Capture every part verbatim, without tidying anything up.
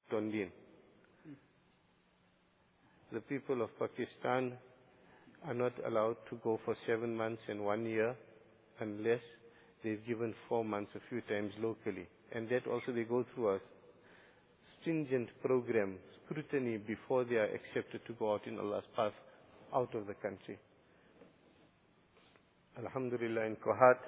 Tondin. The people of Pakistan are not allowed to go for seven months and one year unless they've given four months a few times locally. And that also they go through a stringent program, scrutiny, before they are accepted to go out in Allah's path out of the country. Alhamdulillah, in Kohat,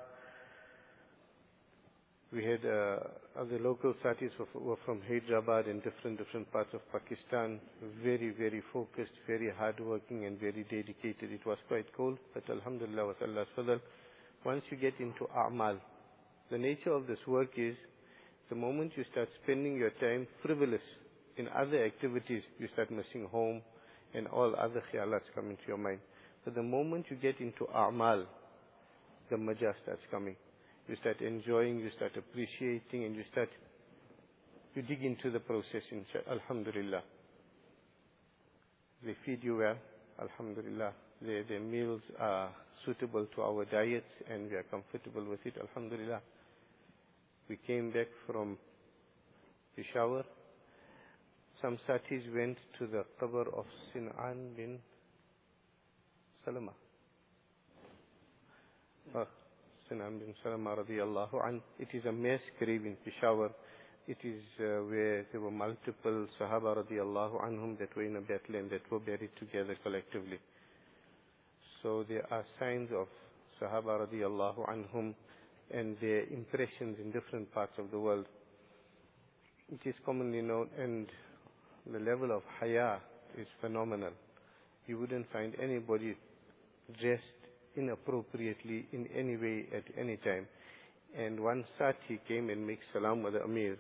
we had uh, other local satis were, were from Hyderabad and different different parts of Pakistan, very, very focused, very hardworking and very dedicated. It was quite cold, but Alhamdulillah was Allah's fadl. Once you get into A'mal, the nature of this work is, the moment you start spending your time frivolous in other activities, you start missing home and all other khiyalats come into your mind. But the moment you get into A'mal, the majah starts coming. You start enjoying, you start appreciating, and you start, you dig into the process, inshallah. Alhamdulillah. They feed you well, Alhamdulillah. Their, their meals are suitable to our diets and we are comfortable with it, Alhamdulillah. We came back from Peshawar. Some satis went to the qabr of Sinan bin Salama. Oh, Sinan bin Salama radiyallahu anh. It is a mass grave in Peshawar. It is uh, where there were multiple Sahaba radiyallahu anhum that were in a battle and that were buried together collectively. So there are signs of Sahaba radiyallahu anhum and their impressions in different parts of the world. It is commonly known, and the level of haya is phenomenal. You wouldn't find anybody dressed inappropriately in any way at any time. And one sati came and makes salam with the Amir.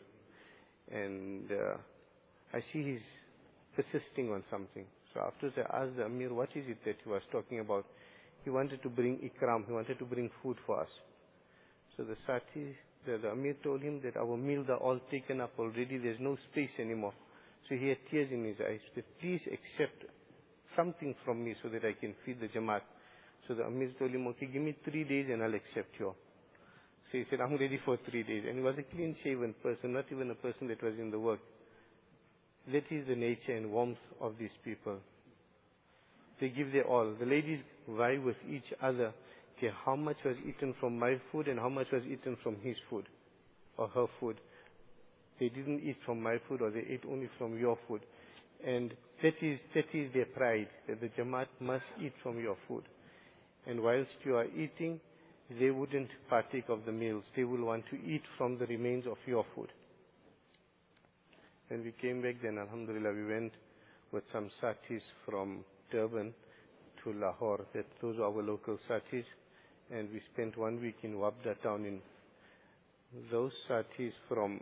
And uh, I see he's persisting on something. So after I asked the Amir, what is it that he was talking about? He wanted to bring ikram, he wanted to bring food for us. So the sati, the, the Amir told him that our meals are all taken up already, there's no space anymore. So he had tears in his eyes. He said, please accept something from me so that I can feed the Jamaat. So the Amir told him, okay, give me three days and I'll accept you. So he said, I'm ready for three days. And he was a clean-shaven person, not even a person that was in the work. That is the nature and warmth of these people. They give their all. The ladies vie with each other. Okay, how much was eaten from my food and how much was eaten from his food or her food. They didn't eat from my food or they ate only from your food. And that is, that is their pride, that the Jamaat must eat from your food. And whilst you are eating, they wouldn't partake of the meals. They will want to eat from the remains of your food. When we came back then, Alhamdulillah, we went with some satis from Durban to Lahore. That, those are our local satis. And we spent one week in Wabda town. In those satis from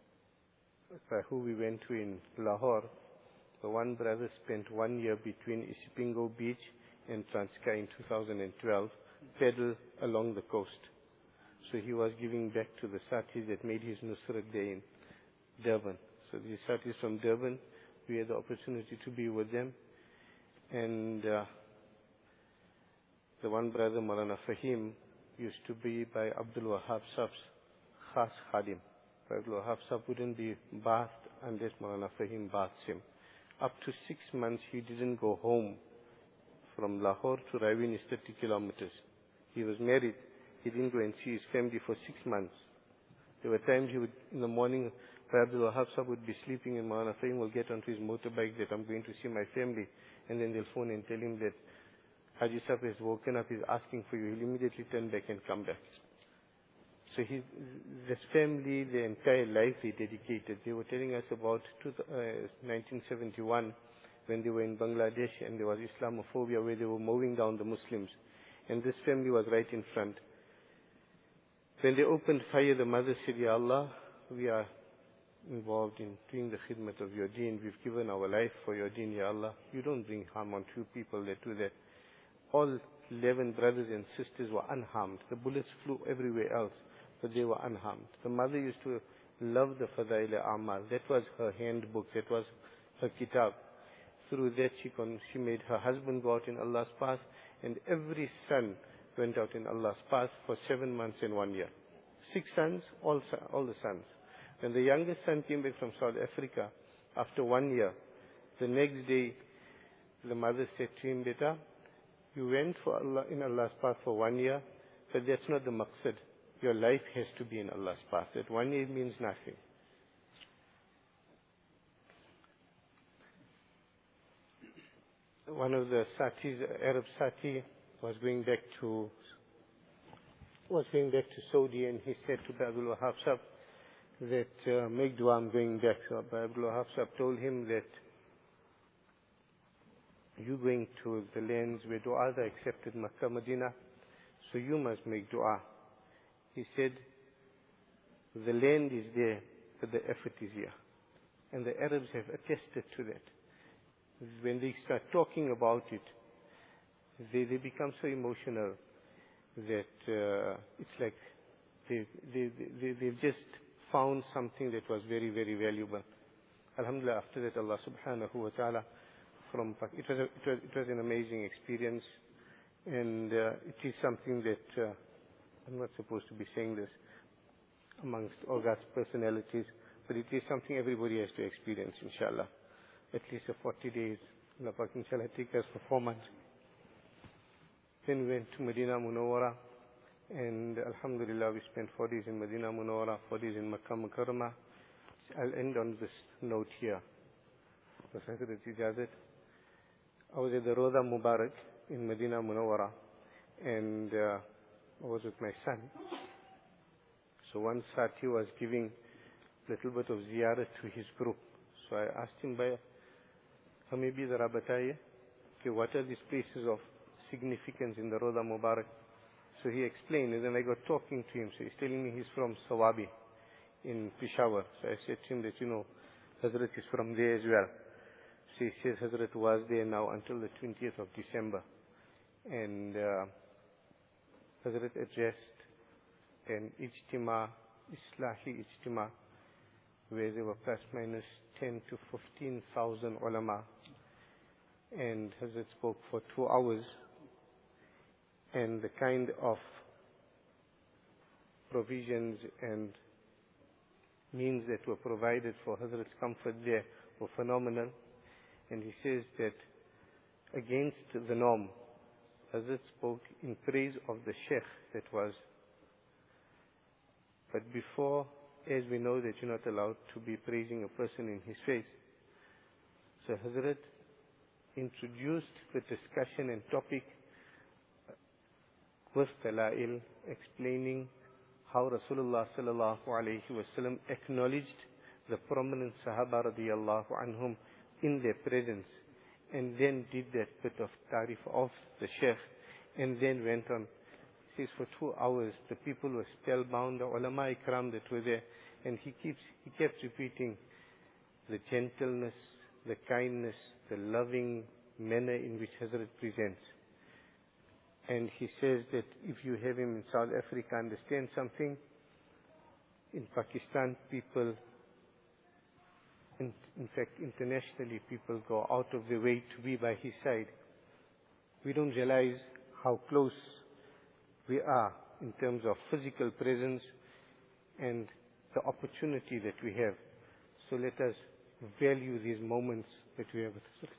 by who we went to in Lahore, the one brother spent one year between Isipingo Beach and Transkei in two thousand twelve, paddle along the coast. So he was giving back to the satis that made his Nusrat Day in Durban. So these satis from Durban, we had the opportunity to be with them. And uh, the one brother, Maulana Fahim, used to be by Abdul Wahab Sab's Khas Khadim. Abdul Wahab Sab wouldn't be bathed unless Maulana Fahim bathed him. Up to six months he didn't go home. From Lahore to Ravin is thirty kilometers. He was married. He didn't go and see his family for six months. There were times he would, in the morning, Abdul Wahab Sab would be sleeping and Maulana Fahim will get onto his motorbike that I'm going to see my family. And then they'll phone and tell him that Haji Sab has woken up, he's asking for you. He'll immediately turn back and come back. So his, this family, their entire life they dedicated. They were telling us about two, uh, nineteen seventy-one when they were in Bangladesh and there was Islamophobia where they were mowing down the Muslims. And this family was right in front. When they opened fire, the mother said, Ya Allah, we are involved in doing the khidmat of your deen. We've given our life for your deen, Ya Allah. You don't bring harm on two people that do that. All eleven brothers and sisters were unharmed. The bullets flew everywhere else, but they were unharmed. The mother used to love the Fadail Amal. That was her handbook. That was her kitab. Through that she, con- she made her husband go out in Allah's path, and every son went out in Allah's path for seven months and one year. Six sons, all, all the sons. When the youngest son came back from South Africa, After one year, the next day, the mother said to him, Beta, you went for Allah, in Allah's path for one year, but that's not the maqsad. Your life has to be in Allah's path. That one year means nothing. One of the Satis, Arab Sati, was going back to was going back to Saudi, and he said to Abdul Wahab Sahib that uh, make dua, I'm going back. So Abdul Wahab Sahib told him that you're going to the lands where du'as are accepted, Makkah, Medina, so you must make dua. He said, the land is there, but the effort is here. And the Arabs have attested to that. When they start talking about it, they, they become so emotional that uh, it's like they, they, they, they've just found something that was very, very valuable. Alhamdulillah, after that, Allah subhanahu wa ta'ala, from it was, a, it was it was an amazing experience, and uh, it is something that uh, I'm not supposed to be saying this amongst all God's personalities, but it is something everybody has to experience, inshallah. At least for forty days. Allah Pak inshallah take us for four months. Then we went to Medina Munawwara, and alhamdulillah we spent four days in Medina Munawwara, four days in Makkah Mukarramah. I'll end on this note here. I was at the Roda Mubarak in Medina Munawwara, and uh, I was with my son. So one Sati was giving a little bit of ziyarat to his group. So I asked him, by हमें भी जरा बताइए कि what are these places of significance in the Roda Mubarak? So he explained, and then I got talking to him. So he's telling me he's from Sawabi in Peshawar. So I said to him that, you know, Hazrat is from there as well. So he says Hazrat was there now until the twentieth of December. And uh, Hazrat addressed an ijtima, Islahi ijtima, where there were plus minus ten to fifteen thousand ulama. And Hazrat spoke for two hours. And the kind of provisions and means that were provided for Hazrat's comfort there were phenomenal. And he says that against the norm, Hazrat spoke in praise of the Sheikh that was. But before, as we know that you're not allowed to be praising a person in his face, so Hazrat introduced the discussion and topic with Dala'il, explaining how Rasulullah sallallahu alayhi wasallam acknowledged the prominent Sahaba radiyallahu anhum in their presence, and then did that bit of tarif of the Sheikh, and then went on. He says for two hours the people were spellbound, the ulama ikram that were there, and he keeps he kept repeating the gentleness, the kindness, the loving manner in which Hazrat presents. And he says that if you have him in South Africa understand something, in Pakistan people, in, in fact internationally people go out of their way to be by his side. We don't realize how close we are in terms of physical presence and the opportunity that we have. So let us value these moments that we have with us.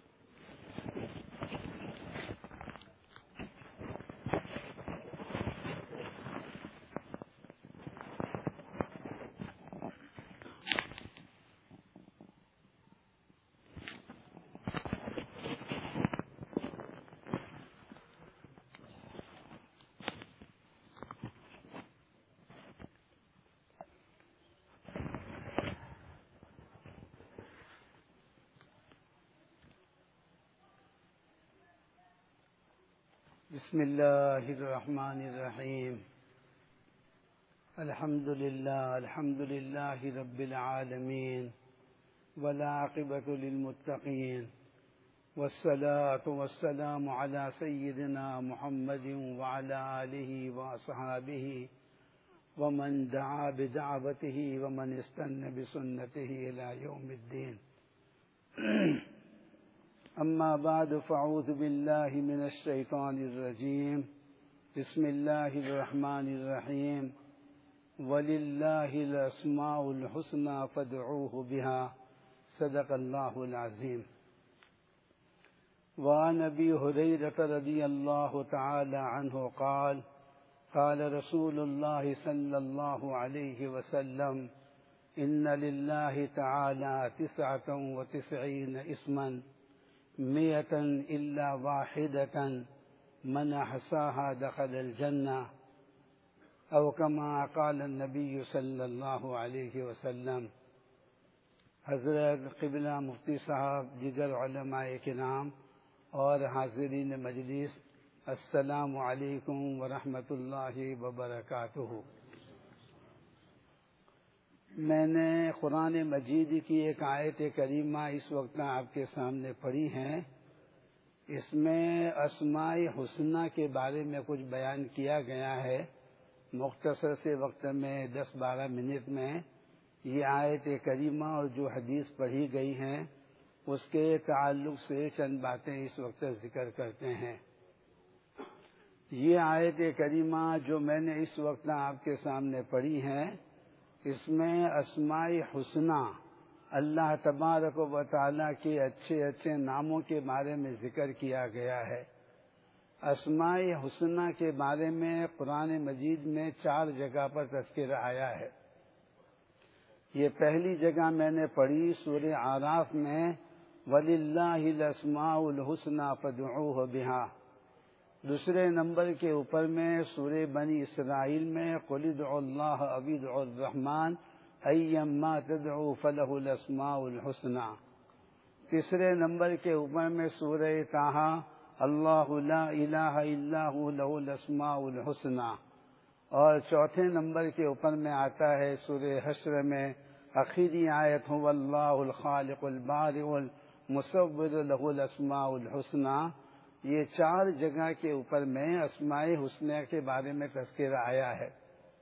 بسم الله الرحمن الرحيم الحمد لله الحمد لله رب العالمين والعاقبة للمتقين والصلاة والسلام على سيدنا محمد وعلى آله وأصحابه ومن دعا بدعوته ومن استنى بسنته إلى يوم الدين. أما بعد فأعوذ بالله من الشيطان الرجيم. بسم الله الرحمن الرحيم. ولله الأسماء الحسنى فادعوه بها صدق اللہ العظیم. وعن ابی ہریرہ رضی اللہ تعالی عنہ قال قال رسول اللہ صلی اللہ علیہ وسلم ان للہ تعالی تسعة وتسعین اسما مئة الا واحدة من احصاها دخل الجنہ او کما قال النبی صلی اللہ علیہ وسلم. حضرت قبلہ مفتی صاحب، دیگر علماء کرام اور حاضرین مجلس، السلام علیکم ورحمۃ اللہ وبرکاتہ. میں نے قرآن مجید کی ایک آیت کریمہ اس وقت آپ کے سامنے پڑھی ہے. اس میں اسماء حسنہ کے بارے میں کچھ بیان کیا گیا ہے. مختصر سے وقت میں دس بارہ منٹ میں یہ آیت کریمہ اور جو حدیث پڑھی گئی ہیں اس کے تعلق سے چند باتیں اس وقت ذکر کرتے ہیں. یہ آیت کریمہ جو میں نے اس وقت آپ کے سامنے پڑھی ہے، اس میں اسماء حسنہ اللہ تبارک و تعالیٰ کے اچھے اچھے ناموں کے بارے میں ذکر کیا گیا ہے. اسماء حسنہ کے بارے میں قرآن مجید میں چار جگہ پر تذکرہ آیا ہے. یہ پہلی جگہ میں نے پڑھی سورہ اعراف میں وَلِلَّهِ الْأَسْمَاءُ الْحُسْنَى فَادْعُوهُ بِهَا. دوسرے نمبر کے اوپر میں سورہ بنی اسرائیل میں قُلِ ادْعُوا اللَّهَ أَوِ ادْعُوا الرَّحْمَٰنَ أَيَّمَّا تَدْعُوا فَلَهُ الْأَسْمَاءُ الْحُسْنَى. تیسرے نمبر کے اوپر میں سورہ طٰہٰ اللہ لا الہ الا هو لہ الاسماء الحسنى. اور چوتھے نمبر کے اوپر میں آتا ہے سورہ حشر میں آخری آیت هو اللہ الخالق البارئ المصور لہ الاسماء الحسنى. یہ چار جگہ کے اوپر میں اسماء حسنہ کے بارے میں تذکرہ آیا ہے.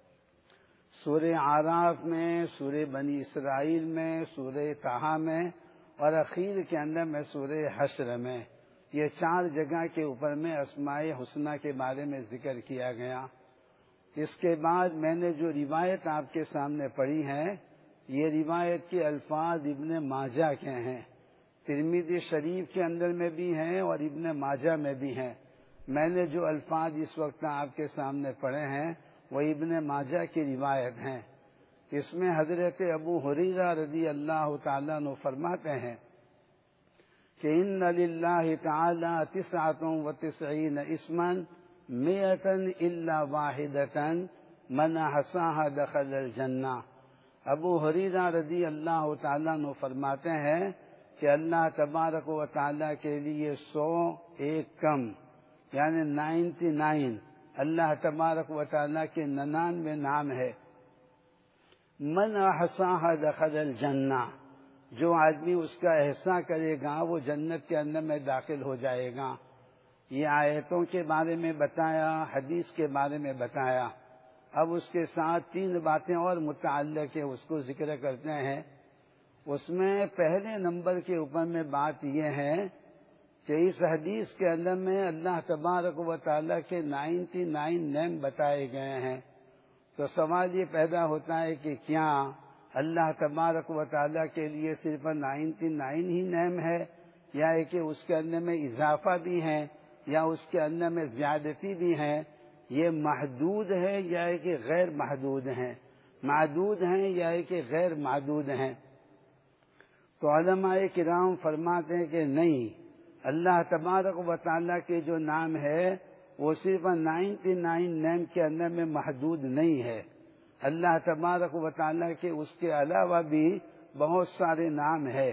سورہ اعراف میں، سورہ بنی اسرائیل میں، سورہ طٰہٰ میں اور اخیر کے اندر میں سورہ حشر میں. یہ چار جگہ کے اوپر میں اسماء حسنہ کے بارے میں ذکر کیا گیا. اس کے بعد میں نے جو روایت آپ کے سامنے پڑھی ہے، یہ روایت کے الفاظ ابن ماجہ کے ہیں. ترمذی شریف کے اندر میں بھی ہیں اور ابن ماجہ میں بھی ہیں. میں نے جو الفاظ اس وقت آپ کے سامنے پڑھے ہیں وہ ابن ماجہ کی روایت ہیں. اس میں حضرت ابو ہریرہ رضی اللہ تعالیٰ عنہ فرماتے ہیں کہ ان للہ تعالی تسعة وتسعین اسما مئة الا واحدة من احصاها دخل الجنہ. ابو ہریرہ رضی اللہ تعالیٰ عنہ فرماتے ہیں کہ اللہ تبارک و تعالیٰ کے لیے سو ایک کم یعنی نائنٹی نائن اللہ تبارک و تعالیٰ کے ننانوے نام ہے. من احصاها دخل الجنہ، جو آدمی اس کا احصاء کرے گا وہ جنت کے اندر میں داخل ہو جائے گا. یہ آیتوں کے بارے میں بتایا، حدیث کے بارے میں بتایا. اب اس کے ساتھ تین باتیں اور متعلق ہے، اس کو ذکر کرتے ہیں. اس میں پہلے نمبر کے اوپر میں بات یہ ہے کہ اس حدیث کے اندر میں اللہ تبارک و تعالیٰ کے نائنٹی نائن نیم بتائے گئے ہیں. تو سوال یہ پیدا ہوتا ہے کہ کیا اللہ تبارک و تعالیٰ کے لیے صرف نائنٹی نائن ہی نیم ہے، یا ہے کہ اس کے اندر میں اضافہ بھی ہے، یا اس کے اندر میں زیادتی بھی ہے؟ یہ محدود ہے یا ہے کہ غیر محدود ہیں؟ محدود ہیں یا ہے کہ غیر محدود ہیں؟ تو علماء کرام فرماتے ہیں کہ نہیں، اللہ تبارک و تعالیٰ کے جو نام ہے وہ صرف نائنٹی نائن نیم کے اندر میں محدود نہیں ہے. اللہ تبارک و تعالیٰ کے اس کے علاوہ بھی بہت سارے نام ہے.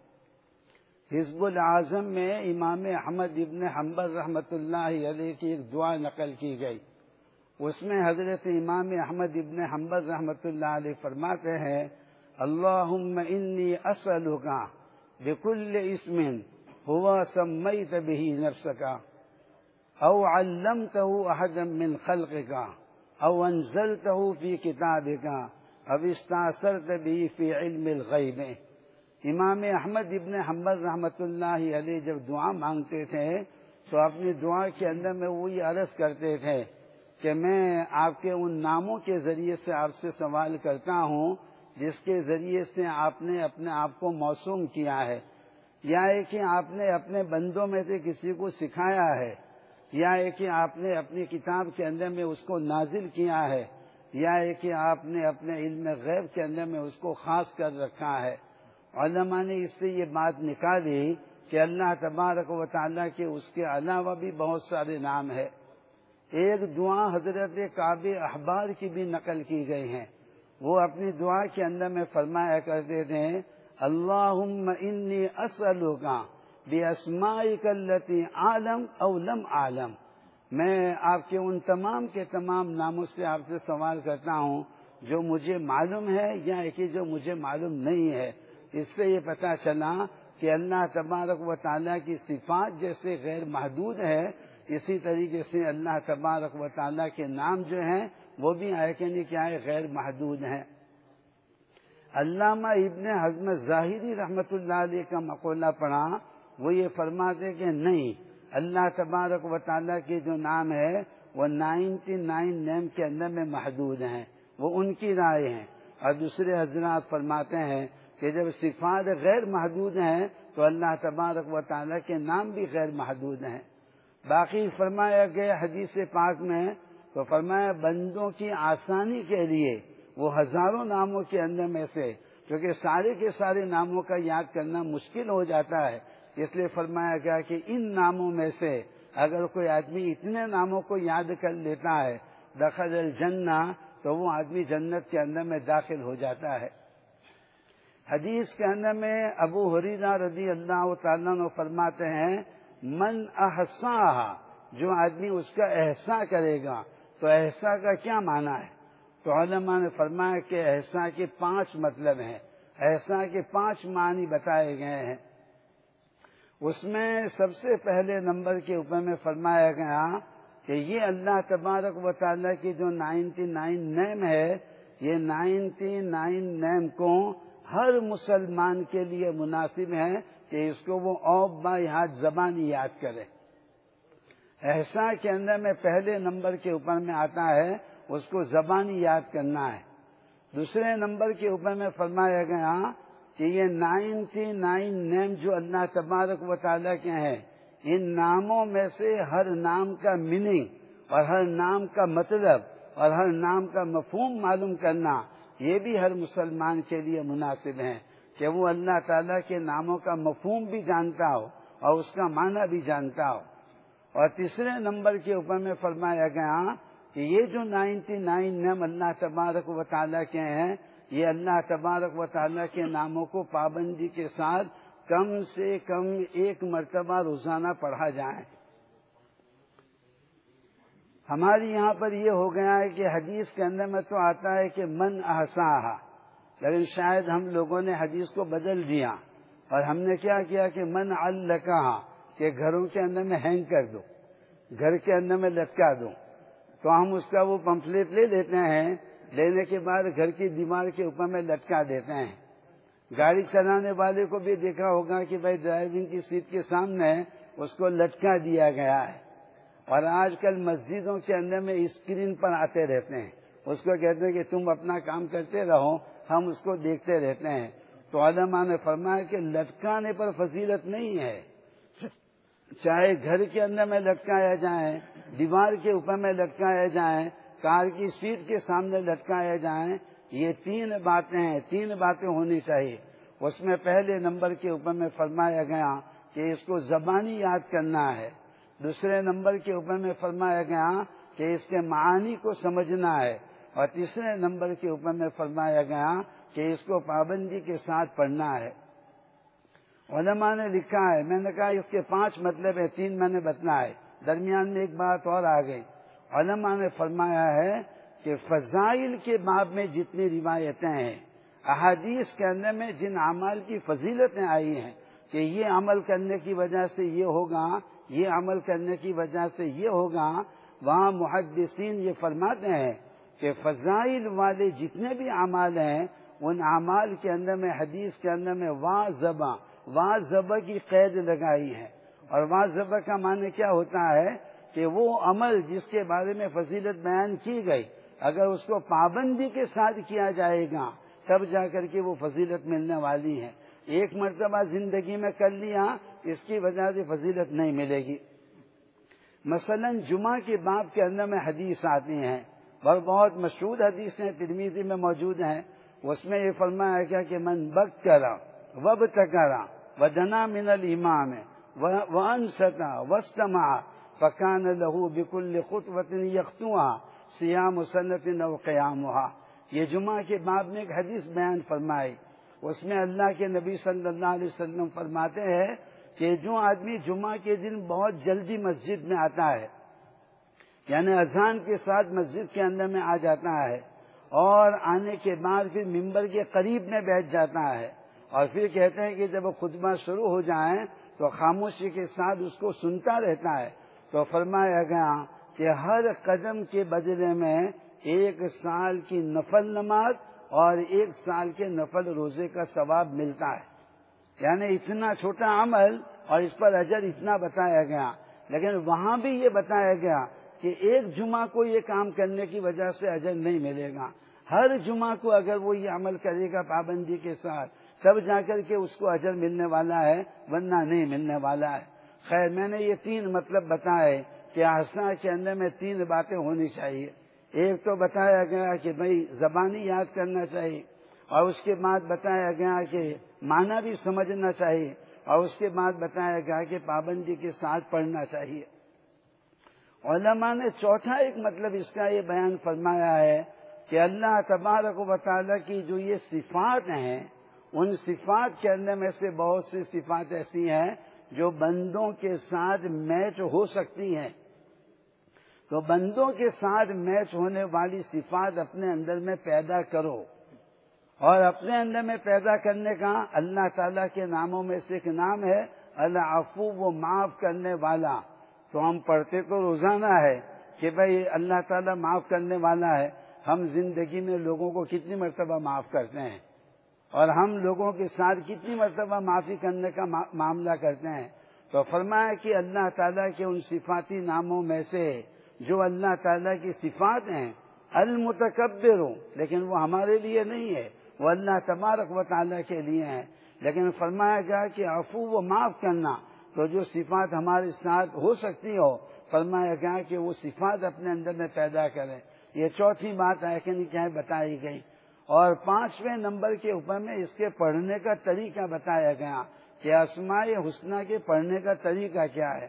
حزب العظم میں امام احمد ابن حنبل رحمۃ اللہ علیہ کی ایک دعا نقل کی گئی. اس میں حضرت امام احمد ابن حنبل رحمۃ اللہ علیہ فرماتے ہیں اللہم انی اسألک بکل اسم ہوا سمیت بہ نفسک او علمتہ احدا من خلقک او انزلتہ فی کتابک او استاثرت بہ فی علم الغیب. امام احمد ابن حنبل رحمۃ اللہ علیہ جب دعا مانگتے تھے تو اپنی دعا کے اندر میں وہی عرض کرتے تھے کہ میں آپ کے ان ناموں کے ذریعے سے آپ سے سوال کرتا ہوں جس کے ذریعے سے آپ نے اپنے آپ کو موسوم کیا ہے، یا ہے کہ آپ نے اپنے بندوں میں سے کسی کو سکھایا ہے، یا ہے کہ آپ نے اپنی کتاب کے اندر میں اس کو نازل کیا ہے، یا ہے کہ آپ نے اپنے علم غیب کے اندر میں اس کو خاص کر رکھا ہے۔ علماء نے اس سے یہ بات نکالی کہ اللہ تبارک و تعالیٰ کے اس کے علاوہ بھی بہت سارے نام ہیں۔ ایک دعا حضرت کعب احبار کی بھی نقل کی گئی ہے، وہ اپنی دعا کے اندر میں فرمایا کرتے تھے، اللہم انی اسألک باسمائک التی عالم او لم عالم، میں آپ کے ان تمام کے تمام ناموں سے آپ سے سوال کرتا ہوں جو مجھے معلوم ہے یا کہ جو مجھے معلوم نہیں ہے۔ اس سے یہ پتہ چلا کہ اللہ تبارک و تعالیٰ کی صفات جیسے غیر محدود ہے، اسی طریقے سے اللہ تبارک و تعالیٰ کے نام جو ہیں وہ بھی آئے کہ نہیں کیا ہے، غیر محدود ہیں۔ علامہ ابن حزم ظاہری رحمۃ اللہ علیہ کا مقولہ پڑھا، وہ یہ فرماتے کہ نہیں، اللہ تبارک و تعالیٰ کے جو نام ہے وہ نائنٹی نائن نیم کے اندر میں محدود ہیں، وہ ان کی رائے ہیں۔ اور دوسرے حضرات فرماتے ہیں کہ جب صفات غیر محدود ہیں تو اللہ تبارک و تعالیٰ کے نام بھی غیر محدود ہیں۔ باقی فرمایا گیا حدیث پاک میں تو فرمایا بندوں کی آسانی کے لیے وہ ہزاروں ناموں کے اندر میں سے، کیونکہ سارے کے سارے ناموں کا یاد کرنا مشکل ہو جاتا ہے، اس لیے فرمایا گیا کہ ان ناموں میں سے اگر کوئی آدمی اتنے ناموں کو یاد کر لیتا ہے دخل الجنہ، تو وہ آدمی جنت کے اندر میں داخل ہو جاتا ہے۔ حدیث کے اندر میں ابو ہریرہ رضی اللہ تعالیٰ عنہ فرماتے ہیں، من احصاها، جو آدمی اس کا احصاء کرے گا، تو احصاء کا کیا معنی ہے؟ تو علماء نے فرمایا کہ احصاء کے پانچ مطلب ہیں، احصاء کے پانچ معنی بتائے گئے ہیں۔ اس میں سب سے پہلے نمبر کے اوپر میں فرمایا گیا کہ یہ اللہ تبارک و تعالیٰ کی جو نائنٹی نائن نیم ہے، یہ نائنٹی نائن نیم کو ہر مسلمان کے لیے مناسب ہے کہ اس کو وہ اوب با یاد زبانی یاد کرے۔ احصاء کے اندر میں پہلے نمبر کے اوپر میں آتا ہے اس کو زبانی یاد کرنا ہے۔ دوسرے نمبر کے اوپر میں فرمایا گیا کہ یہ نائنٹی نائن نیم جو اللہ تبارک و تعالیٰ کے ہیں، ان ناموں میں سے ہر نام کا میننگ اور ہر نام کا مطلب اور ہر نام کا مفہوم معلوم کرنا، یہ بھی ہر مسلمان کے لیے مناسب ہے کہ وہ اللہ تعالیٰ کے ناموں کا مفہوم بھی جانتا ہو اور اس کا معنی بھی جانتا ہو۔ اور تیسرے نمبر کے اوپر میں فرمایا گیا کہ یہ جو نائنٹی نائن نیم اللہ تبارک و تعالیٰ کے ہیں، یہ اللہ تبارک و تعالیٰ کے ناموں کو پابندی کے ساتھ کم سے کم ایک مرتبہ روزانہ پڑھا جائے۔ ہمارے یہاں پر یہ ہو گیا ہے کہ حدیث کے اندر میں تو آتا ہے کہ من احصاها، لیکن شاید ہم لوگوں نے حدیث کو بدل دیا اور ہم نے کیا کیا کہ من علقها، کہ گھروں کے اندر میں ہینگ کر دو، گھر کے اندر میں لٹکا دو۔ تو ہم اس کا وہ پمفلیٹ لے لیتے ہیں، لینے کے بعد گھر کی دیوار کے اوپر میں لٹکا دیتے ہیں۔ گاڑی چلانے والے کو بھی دیکھا ہوگا کہ بھائی ڈرائیونگ کی سیٹ کے سامنے اس کو لٹکا دیا گیا ہے۔ اور آج کل مسجدوں کے اندر میں اسکرین پر آتے رہتے ہیں، اس کو کہتے ہیں کہ تم اپنا کام کرتے رہو، ہم اس کو دیکھتے رہتے ہیں۔ تو علماء نے فرمایا کہ لٹکانے پر فضیلت نہیں ہے، چاہے گھر کے اندر میں لٹکایا جائے، دیوار کے اوپر میں لٹکایا جائے، کار کی سیٹ کے سامنے لٹکایا جائے، یہ تین باتیں ہیں، تین باتیں ہونی چاہیے۔ اس میں پہلے نمبر کے اوپر میں فرمایا گیا کہ اس کو زبانی یاد کرنا ہے۔ دوسرے نمبر کے اوپر میں فرمایا گیا کہ اس کے معانی کو سمجھنا ہے، اور تیسرے نمبر کے اوپر میں فرمایا گیا کہ اس کو پابندی کے ساتھ پڑھنا ہے۔ علماء نے لکھا ہے، میں نے کہا اس کے پانچ مطلب ہیں، تین میں نے بتلائے، درمیان میں ایک بات اور آ گئی۔ علماء نے فرمایا ہے کہ فضائل کے باب میں جتنی روایتیں ہیں، احادیث کے اندر میں جن اعمال کی فضیلتیں آئی ہیں کہ یہ عمل کرنے کی وجہ سے یہ ہوگا، یہ عمل کرنے کی وجہ سے یہ ہوگا، وہاں محدثین یہ فرماتے ہیں کہ فضائل والے جتنے بھی اعمال ہیں ان اعمال کے اندر میں حدیث کے اندر میں واضبہ واضبہ کی قید لگائی ہے۔ اور واضبہ کا معنی کیا ہوتا ہے کہ وہ عمل جس کے بارے میں فضیلت بیان کی گئی، اگر اس کو پابندی کے ساتھ کیا جائے گا، تب جا کر کے وہ فضیلت ملنے والی ہے. ایک مرتبہ زندگی میں کر لیا اس کی وجہ سے فضیلت نہیں ملے گی. مثلا جمعہ کے باب کے اندر میں حدیث آتی ہیں اور بہت مشہور حدیثیں ترمذی میں موجود ہیں. اس میں یہ فرمایا گیا کہ من بکرا وابتکرا ودنا من الامام وانصتا واستمع فکان له بكل خطوة يخطوها صيام سنة او قیامها. یہ جمعہ کے باب میں ایک حدیث بیان فرمائی. اس میں اللہ کے نبی صلی اللہ علیہ وسلم فرماتے ہیں کہ جو آدمی جمعہ کے دن بہت جلدی مسجد میں آتا ہے، یعنی اذان کے ساتھ مسجد کے اندر میں آ جاتا ہے اور آنے کے بعد پھر ممبر کے قریب میں بیٹھ جاتا ہے اور پھر کہتے ہیں کہ جب خطبہ شروع ہو جائیں تو خاموشی کے ساتھ اس کو سنتا رہتا ہے، تو فرمایا گیا کہ ہر قدم کے بدلے میں ایک سال کی نفل نماز اور ایک سال کے نفل روزے کا ثواب ملتا ہے. یعنی اتنا چھوٹا عمل اور اس پر اجر اتنا بتایا گیا. لیکن وہاں بھی یہ بتایا گیا کہ ایک جمعہ کو یہ کام کرنے کی وجہ سے اجر نہیں ملے گا. ہر جمعہ کو اگر وہ یہ عمل کرے گا پابندی کے ساتھ تب جا کر کے اس کو اجر ملنے والا ہے، ورنہ نہیں ملنے والا ہے. خیر، میں نے یہ تین مطلب بتائے کہ آسا کے اندر میں تین باتیں ہونی چاہیے. ایک تو بتایا گیا کہ بھئی زبانی یاد کرنا چاہیے، اور اس کے بعد بتایا گیا کہ معنی بھی سمجھنا چاہیے، اور اس کے بعد بتایا گیا کہ پابندی کے ساتھ پڑھنا چاہیے. علماء نے چوتھا ایک مطلب اس کا یہ بیان فرمایا ہے کہ اللہ تبارک و تعالیٰ کی جو یہ صفات ہیں ان صفات کے اندر میں سے بہت سی صفات ایسی ہیں جو بندوں کے ساتھ میچ ہو سکتی ہیں. تو بندوں کے ساتھ میچ ہونے والی صفات اپنے اندر میں پیدا کرو، اور اپنے اندر میں پیدا کرنے کا اللہ تعالیٰ کے ناموں میں سے ایک نام ہے العفو، وہ معاف کرنے والا. تو ہم پڑھتے تو روزانہ ہے کہ بھئی اللہ تعالیٰ معاف کرنے والا ہے. ہم زندگی میں لوگوں کو کتنی مرتبہ معاف کرتے ہیں اور ہم لوگوں کے ساتھ کتنی مرتبہ معافی کرنے کا معاملہ کرتے ہیں. تو فرمایا کہ اللہ تعالیٰ کے ان صفاتی ناموں میں سے جو اللہ تعالیٰ کی صفات ہیں المتکبر، لیکن وہ ہمارے لیے نہیں ہے، وہ اللہ تبارک و تعالیٰ کے لیے ہیں. لیکن فرمایا گیا کہ عفو و معاف کرنا، تو جو صفات ہمارے ساتھ ہو سکتی ہو فرمایا گیا کہ وہ صفات اپنے اندر میں پیدا کریں. یہ چوتھی بات ہے کہ نہیں کیا بتائی گئی. اور پانچویں نمبر کے اوپر میں اس کے پڑھنے کا طریقہ بتایا گیا کہ اسماء حسنہ کے پڑھنے کا طریقہ کیا ہے.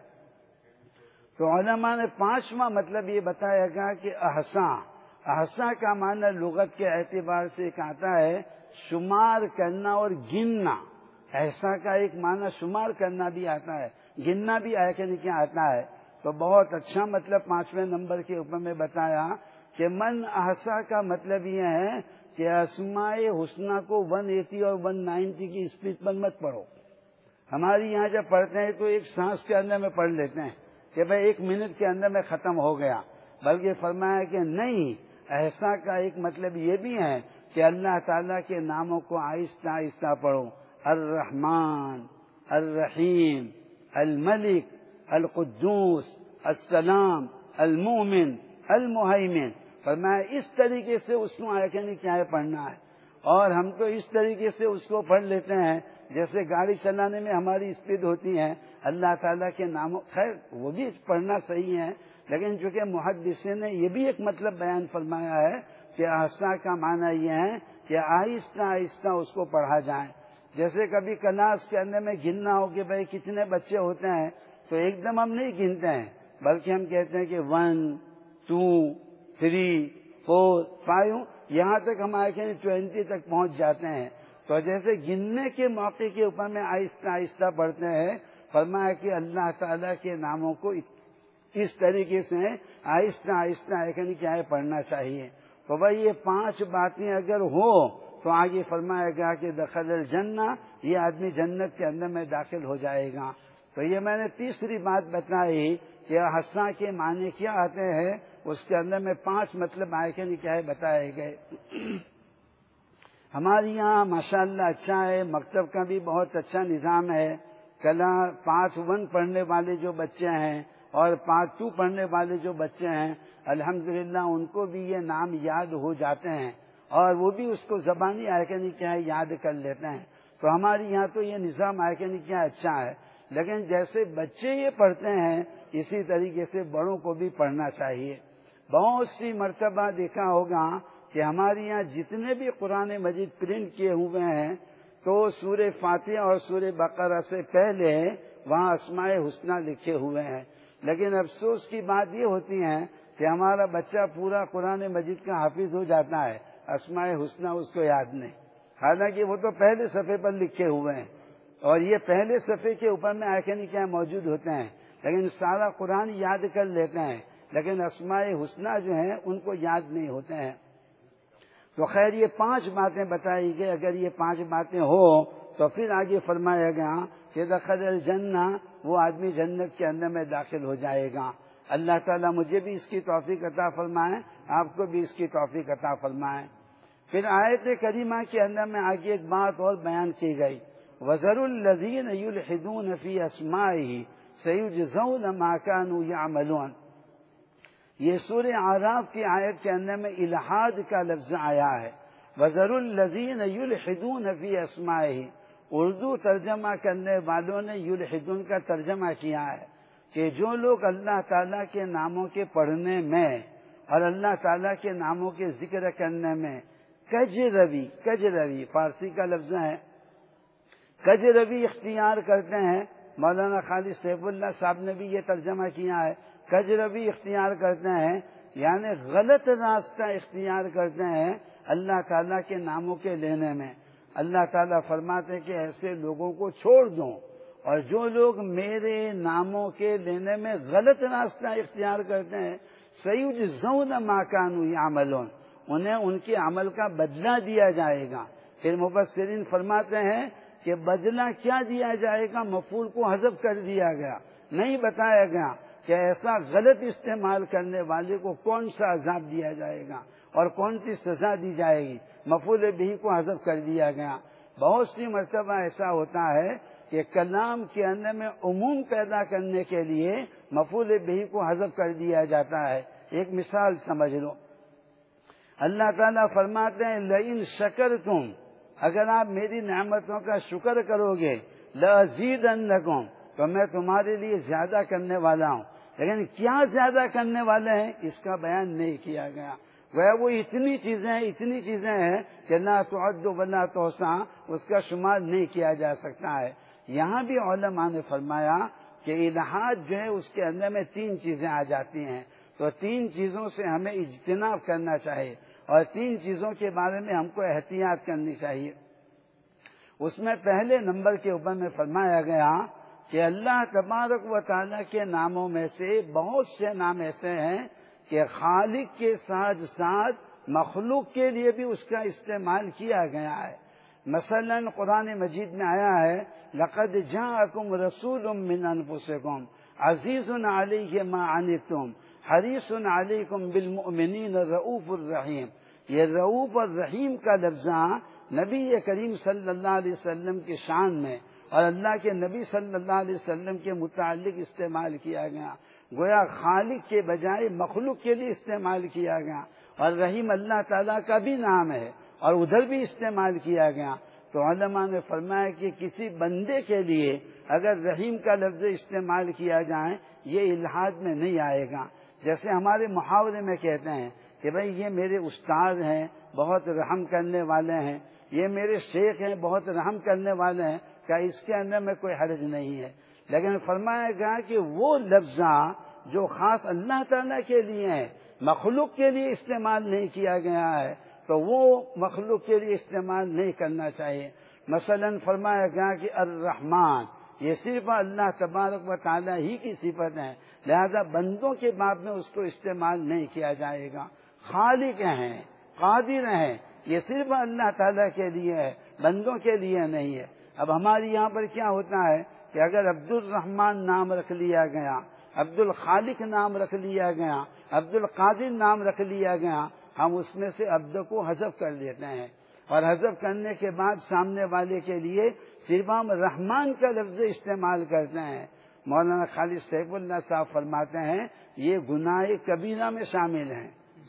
تو علماء نے پانچواں مطلب یہ بتایا گیا کہ احسا احسا کا معنی لغت کے اعتبار سے ایک آتا ہے شمار کرنا اور گننا. احسا کا ایک معنی شمار کرنا بھی آتا ہے، گننا بھی آیا کہ نہیں کیا آتا ہے. تو بہت اچھا مطلب پانچویں نمبر کے اوپر میں بتایا کہ من احسا کا مطلب یہ ہے کہ اسماء حسنہ کو ون ایٹی اور ون نائنٹی کی اسپیڈ پر مت پڑھو. ہماری یہاں جب پڑھتے ہیں تو ایک سانس کے اندر میں پڑھ لیتے ہیں کہ بھائی ایک منٹ کے اندر میں ختم ہو گیا، بلکہ فرمایا کہ نہیں، احسا کا ایک مطلب یہ بھی ہے کہ اللہ تعالیٰ کے ناموں کو آہستہ آہستہ پڑھو. الرحمن، الرحیم، الملک، القدوس، السلام، المؤمن، المہیمن. فرمایا اس طریقے سے اس کو آیا کہ نہیں کیا ہے پڑھنا ہے. اور ہم تو اس طریقے سے اس کو پڑھ لیتے ہیں جیسے گاڑی چلانے میں ہماری اسپیڈ ہوتی ہے. اللہ تعالیٰ کے ناموں، خیر وہ بھی پڑھنا صحیح ہے، لیکن چونکہ محدثین نے یہ بھی ایک مطلب بیان فرمایا ہے کہ احسا کا معنی یہ ہے کہ آہستہ آہستہ اس کو پڑھا جائے. جیسے کبھی کلاس کے اندر میں گننا ہو کہ بھائی کتنے بچے ہوتے ہیں تو ایک دم ہم نہیں گنتے ہیں، بلکہ ہم کہتے ہیں کہ one, two, three, four, five, یہاں تک ہم آئے کہ ٹوینٹی تک پہنچ جاتے ہیں. تو جیسے گننے کے موقع کے اوپر میں آہستہ آہستہ پڑھتے ہیں، فرمایا کہ اللہ تعالیٰ کے ناموں کو اس طریقے سے آہستہ آہستہ یعنی کیا ہے پڑھنا چاہیے. تو بھائی یہ پانچ باتیں اگر ہو تو آگے فرمایا گیا کہ دخل الجنہ، یہ آدمی جنت کے اندر میں داخل ہو جائے گا. تو یہ میں نے تیسری بات بتائی کہ حسا کے معنی کیا آتے ہیں، اس کے اندر میں پانچ مطلب آئے کہ نہیں کیا ہے بتائے گئے. ہمارے یہاں ماشاءاللہ اچھا ہے، مکتب کا بھی بہت اچھا نظام ہے. کلا پانچ ون پڑھنے والے جو بچے ہیں اور پانچ ٹو پڑھنے والے جو بچے ہیں الحمدللہ ان کو بھی یہ نام یاد ہو جاتے ہیں. اور وہ بھی اس کو زبانی آئکنی کیا ہے یاد کر لیتے ہیں. تو ہمارے یہاں تو یہ نظام آئکنی کیا اچھا ہے، لیکن جیسے بچے یہ پڑھتے ہیں اسی طریقے سے بڑوں کو بھی پڑھنا چاہیے. بہت سی مرتبہ دیکھا ہوگا کہ ہمارے یہاں جتنے بھی قرآن مجید پرنٹ کیے ہوئے ہیں تو سورہ فاتحہ اور سورہ بقرہ سے پہلے وہاں اسماء الحسنی لکھے ہوئے ہیں. لیکن افسوس کی بات یہ ہوتی ہے کہ ہمارا بچہ پورا قرآن مجید کا حافظ ہو جاتا ہے، اسماء الحسنی اس کو یاد نہیں، حالانکہ وہ تو پہلے صفحے پر لکھے ہوئے ہیں اور یہ پہلے صفحے کے اوپر میں آئکن کیا موجود ہوتے ہیں، لیکن سارا قرآن یاد کر لیتے ہیں لیکن اسماء الحسنی جو ہیں ان کو یاد نہیں ہوتے ہیں. تو خیر یہ پانچ باتیں بتائی گئی. اگر یہ پانچ باتیں ہو تو پھر آگے فرمایا گیا کہ دخل الجنہ، وہ آدمی جنت کے اندر میں داخل ہو جائے گا. اللہ تعالیٰ مجھے بھی اس کی توفیق عطا فرمائے، آپ کو بھی اس کی توفیق عطا فرمائے. پھر آیت کریمہ کے اندر میں آگے ایک بات اور بیان کی گئی، وَذَرُوا الَّذِينَ يُلْحِدُونَ فِي أَسْمَائِهِ سَيُجْزَوْنَ مَا كَانُوا يَعْمَلُونَ. یہ سورہ اعراف کی آیت کے اندر میں الحاد کا لفظ آیا ہے. وَذَرُوا الَّذِينَ يُلْحِدُونَ فِي أَسْمَائِهِ، اردو ترجمہ کرنے والوں نے یلحدون کا ترجمہ کیا ہے کہ جو لوگ اللہ تعالیٰ کے ناموں کے پڑھنے میں اور اللہ تعالیٰ کے ناموں کے ذکر کرنے میں کج روی کج روی فارسی کا لفظ ہے، کج روی اختیار کرتے ہیں. مولانا خالد سیف اللہ صاحب نے بھی یہ ترجمہ کیا ہے، کج روی اختیار کرتے ہیں یعنی غلط راستہ اختیار کرتے ہیں اللہ تعالیٰ کے ناموں کے لینے میں. اللہ تعالیٰ فرماتے ہیں کہ ایسے لوگوں کو چھوڑ دو، اور جو لوگ میرے ناموں کے لینے میں غلط راستہ اختیار کرتے ہیں سیجزون ما کانوا یعملون، انہیں ان کے عمل کا بدلہ دیا جائے گا. پھر مفسرین فرماتے ہیں کہ بدلہ کیا دیا جائے گا، مفعول کو حذف کر دیا گیا، نہیں بتایا گیا کہ ایسا غلط استعمال کرنے والے کو کون سا عذاب دیا جائے گا اور کون سی سزا دی جائے گی. مفعول بہ کو حذف کر دیا گیا. بہت سی مرتبہ ایسا ہوتا ہے کہ کلام کے اندر میں عموم پیدا کرنے کے لیے مفعول بہ کو حذف کر دیا جاتا ہے. ایک مثال سمجھ لو، اللہ تعالیٰ فرماتے ہیں لئن شکرتم، اگر آپ میری نعمتوں کا شکر کرو گے لازیدنکم، تو میں تمہارے لیے زیادہ کرنے والا ہوں. لیکن کیا زیادہ کرنے والے ہیں اس کا بیان نہیں کیا گیا. وہ اتنی چیزیں ہیں اتنی چیزیں ہیں کہ لا تعد ولا تحصى، اس کا شمار نہیں کیا جا سکتا ہے. یہاں بھی علماء نے فرمایا کہ الحاد جو ہے اس کے اندر میں تین چیزیں آ جاتی ہیں، تو تین چیزوں سے ہمیں اجتناب کرنا چاہیے اور تین چیزوں کے بارے میں ہم کو احتیاط کرنی چاہیے. اس میں پہلے نمبر کے اوپر میں فرمایا گیا کہ اللہ تبارک و تعالیٰ کے ناموں میں سے بہت سے نام ایسے ہیں کہ خالق کے ساتھ ساتھ مخلوق کے لیے بھی اس کا استعمال کیا گیا ہے. مثلا قرآن مجید میں آیا ہے لقد جاءکم رسول من انفسکم عزیز علیہ ما عنتم حریص علیکم بالمؤمنین رؤوف الرحیم. یہ رؤوف الرحیم کا لفظہ نبی کریم صلی اللہ علیہ وسلم کی شان میں اور اللہ کے نبی صلی اللہ علیہ وسلم کے متعلق استعمال کیا گیا. گویا خالق کے بجائے مخلوق کے لیے استعمال کیا گیا، اور رحیم اللہ تعالیٰ کا بھی نام ہے اور ادھر بھی استعمال کیا گیا. تو علماء نے فرمایا کہ کسی بندے کے لیے اگر رحیم کا لفظ استعمال کیا جائے یہ الحاد میں نہیں آئے گا. جیسے ہمارے محاورے میں کہتے ہیں کہ بھئی یہ میرے استاد ہیں بہت رحم کرنے والے ہیں، یہ میرے شیخ ہیں بہت رحم کرنے والے ہیں، کیا اس کے اندر میں کوئی حرج نہیں ہے. لیکن فرمایا گیا کہ وہ لفظہ جو خاص اللہ تعالیٰ کے لیے ہے مخلوق کے لیے استعمال نہیں کیا گیا ہے تو وہ مخلوق کے لیے استعمال نہیں کرنا چاہیے. مثلا فرمایا گیا کہ الرحمن، یہ صرف اللہ تبارک و تعالیٰ ہی کی صفت ہے، لہذا بندوں کے باب میں اس کو استعمال نہیں کیا جائے گا. خالق ہیں، قادر ہیں، یہ صرف اللہ تعالیٰ کے لیے ہے، بندوں کے لیے نہیں ہے. اب ہمارے یہاں پر کیا ہوتا ہے کہ اگر عبد الرحمن نام رکھ لیا گیا، عبد الخالق نام رکھ لیا گیا، عبد القادر نام رکھ لیا گیا، ہم اس میں سے عبد کو حذف کر دیتے ہیں اور حذف کرنے کے بعد سامنے والے کے لیے صرف ہم رحمان کا لفظ استعمال کرتے ہیں. مولانا خالد سیف اللہ صاحب فرماتے ہیں یہ گناہ کبیرہ میں شامل ہیں.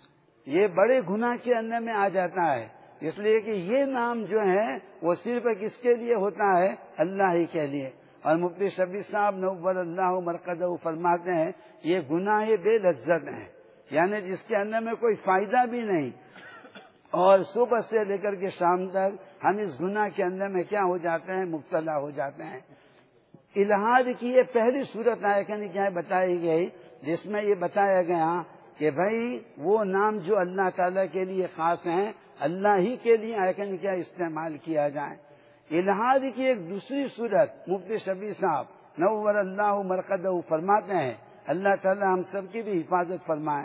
یہ بڑے گناہ کے اندر میں آ جاتا ہے، اس لیے کہ یہ نام جو ہے وہ صرف کس کے لیے ہوتا ہے؟ اللہ ہی کے لیے۔ اور مفتی شبیر صاحب نور اللہ مرقدہ فرماتے ہیں یہ گناہ بے لذت ہیں، یعنی جس کے اندر میں کوئی فائدہ بھی نہیں، اور صبح سے لے کر کے شام تک ہم اس گناہ کے اندر میں کیا ہو جاتے ہیں؟ مبتلا ہو جاتے ہیں۔ الحاد کی یہ پہلی صورت آیت یعنی کیا بتائی گئی جس میں یہ بتایا گیا کہ بھائی وہ نام جو اللہ تعالیٰ کے لیے خاص ہیں اللہ ہی کے لیے آیت یعنی کیا استعمال کیا جائے۔ الحاد کی ایک دوسری صورت مفتی شبیر صاحب نور اللہ مرقدہ فرماتے ہیں، اللہ تعالیٰ ہم سب کی بھی حفاظت فرمائے،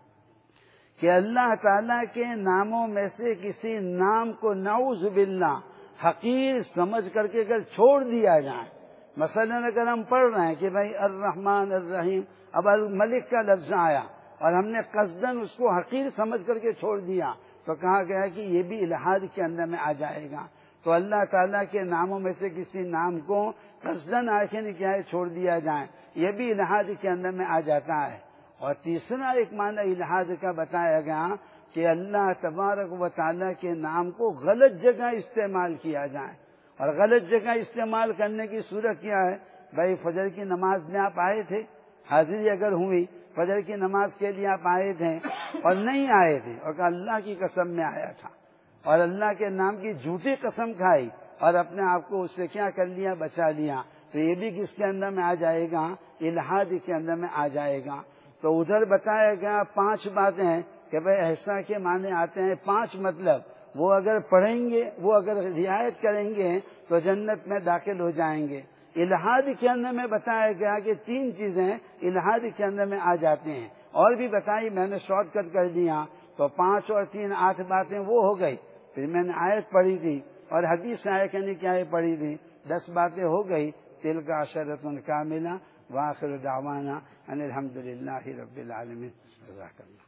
کہ اللہ تعالیٰ کے ناموں میں سے کسی نام کو نعوذ باللہ حقیر سمجھ کر کے اگر چھوڑ دیا جائے، مثلا اگر ہم پڑھ رہے ہیں کہ بھائی الرحمن الرحیم، اب الملک کا لفظ آیا اور ہم نے قصدن اس کو حقیر سمجھ کر کے چھوڑ دیا تو کہا گیا کہ یہ بھی الحاد کے اندر میں آ جائے گا۔ تو اللہ تعالیٰ کے ناموں میں سے کسی نام کو قصدن آخر کیا ہے چھوڑ دیا جائے، یہ بھی الحاد کے اندر میں آ جاتا ہے۔ اور تیسرا ایک معنی الحاد کا بتایا گیا کہ اللہ تبارک و تعالیٰ کے نام کو غلط جگہ استعمال کیا جائے، اور غلط جگہ استعمال کرنے کی صورت کیا ہے؟ بھائی فجر کی نماز میں آپ آئے تھے، حاضری اگر ہوئی فجر کی نماز کے لیے آپ آئے تھے اور نہیں آئے تھے اور کہا اللہ کی قسم میں آیا تھا، اور اللہ کے نام کی جھوٹی قسم کھائی اور اپنے آپ کو اس سے کیا کر لیا؟ بچا لیا، تو یہ بھی کس کے اندر میں آ جائے گا؟ الحاد کے اندر میں آ جائے گا۔ تو ادھر بتایا گیا پانچ باتیں کہ بھائی ایسا کے معنی آتے ہیں پانچ، مطلب وہ اگر پڑھیں گے، وہ اگر رعایت کریں گے تو جنت میں داخل ہو جائیں گے۔ الحاد کے اندر میں بتایا گیا کہ تین چیزیں الحاد کے اندر میں آ جاتی ہیں، اور بھی بتائی، میں نے شارٹ کٹ کر دیا، تو پانچ اور تین آٹھ باتیں وہ ہو گئی۔ پھر میں نے آیت پڑھی تھی اور حدیث آیت یعنی کیا پڑھی تھی، دس باتیں ہو گئی۔ تل کا عشرۃ کاملہ وآخر دعوانا ان الحمد للہ رب العالمین۔ جزاک اللہ۔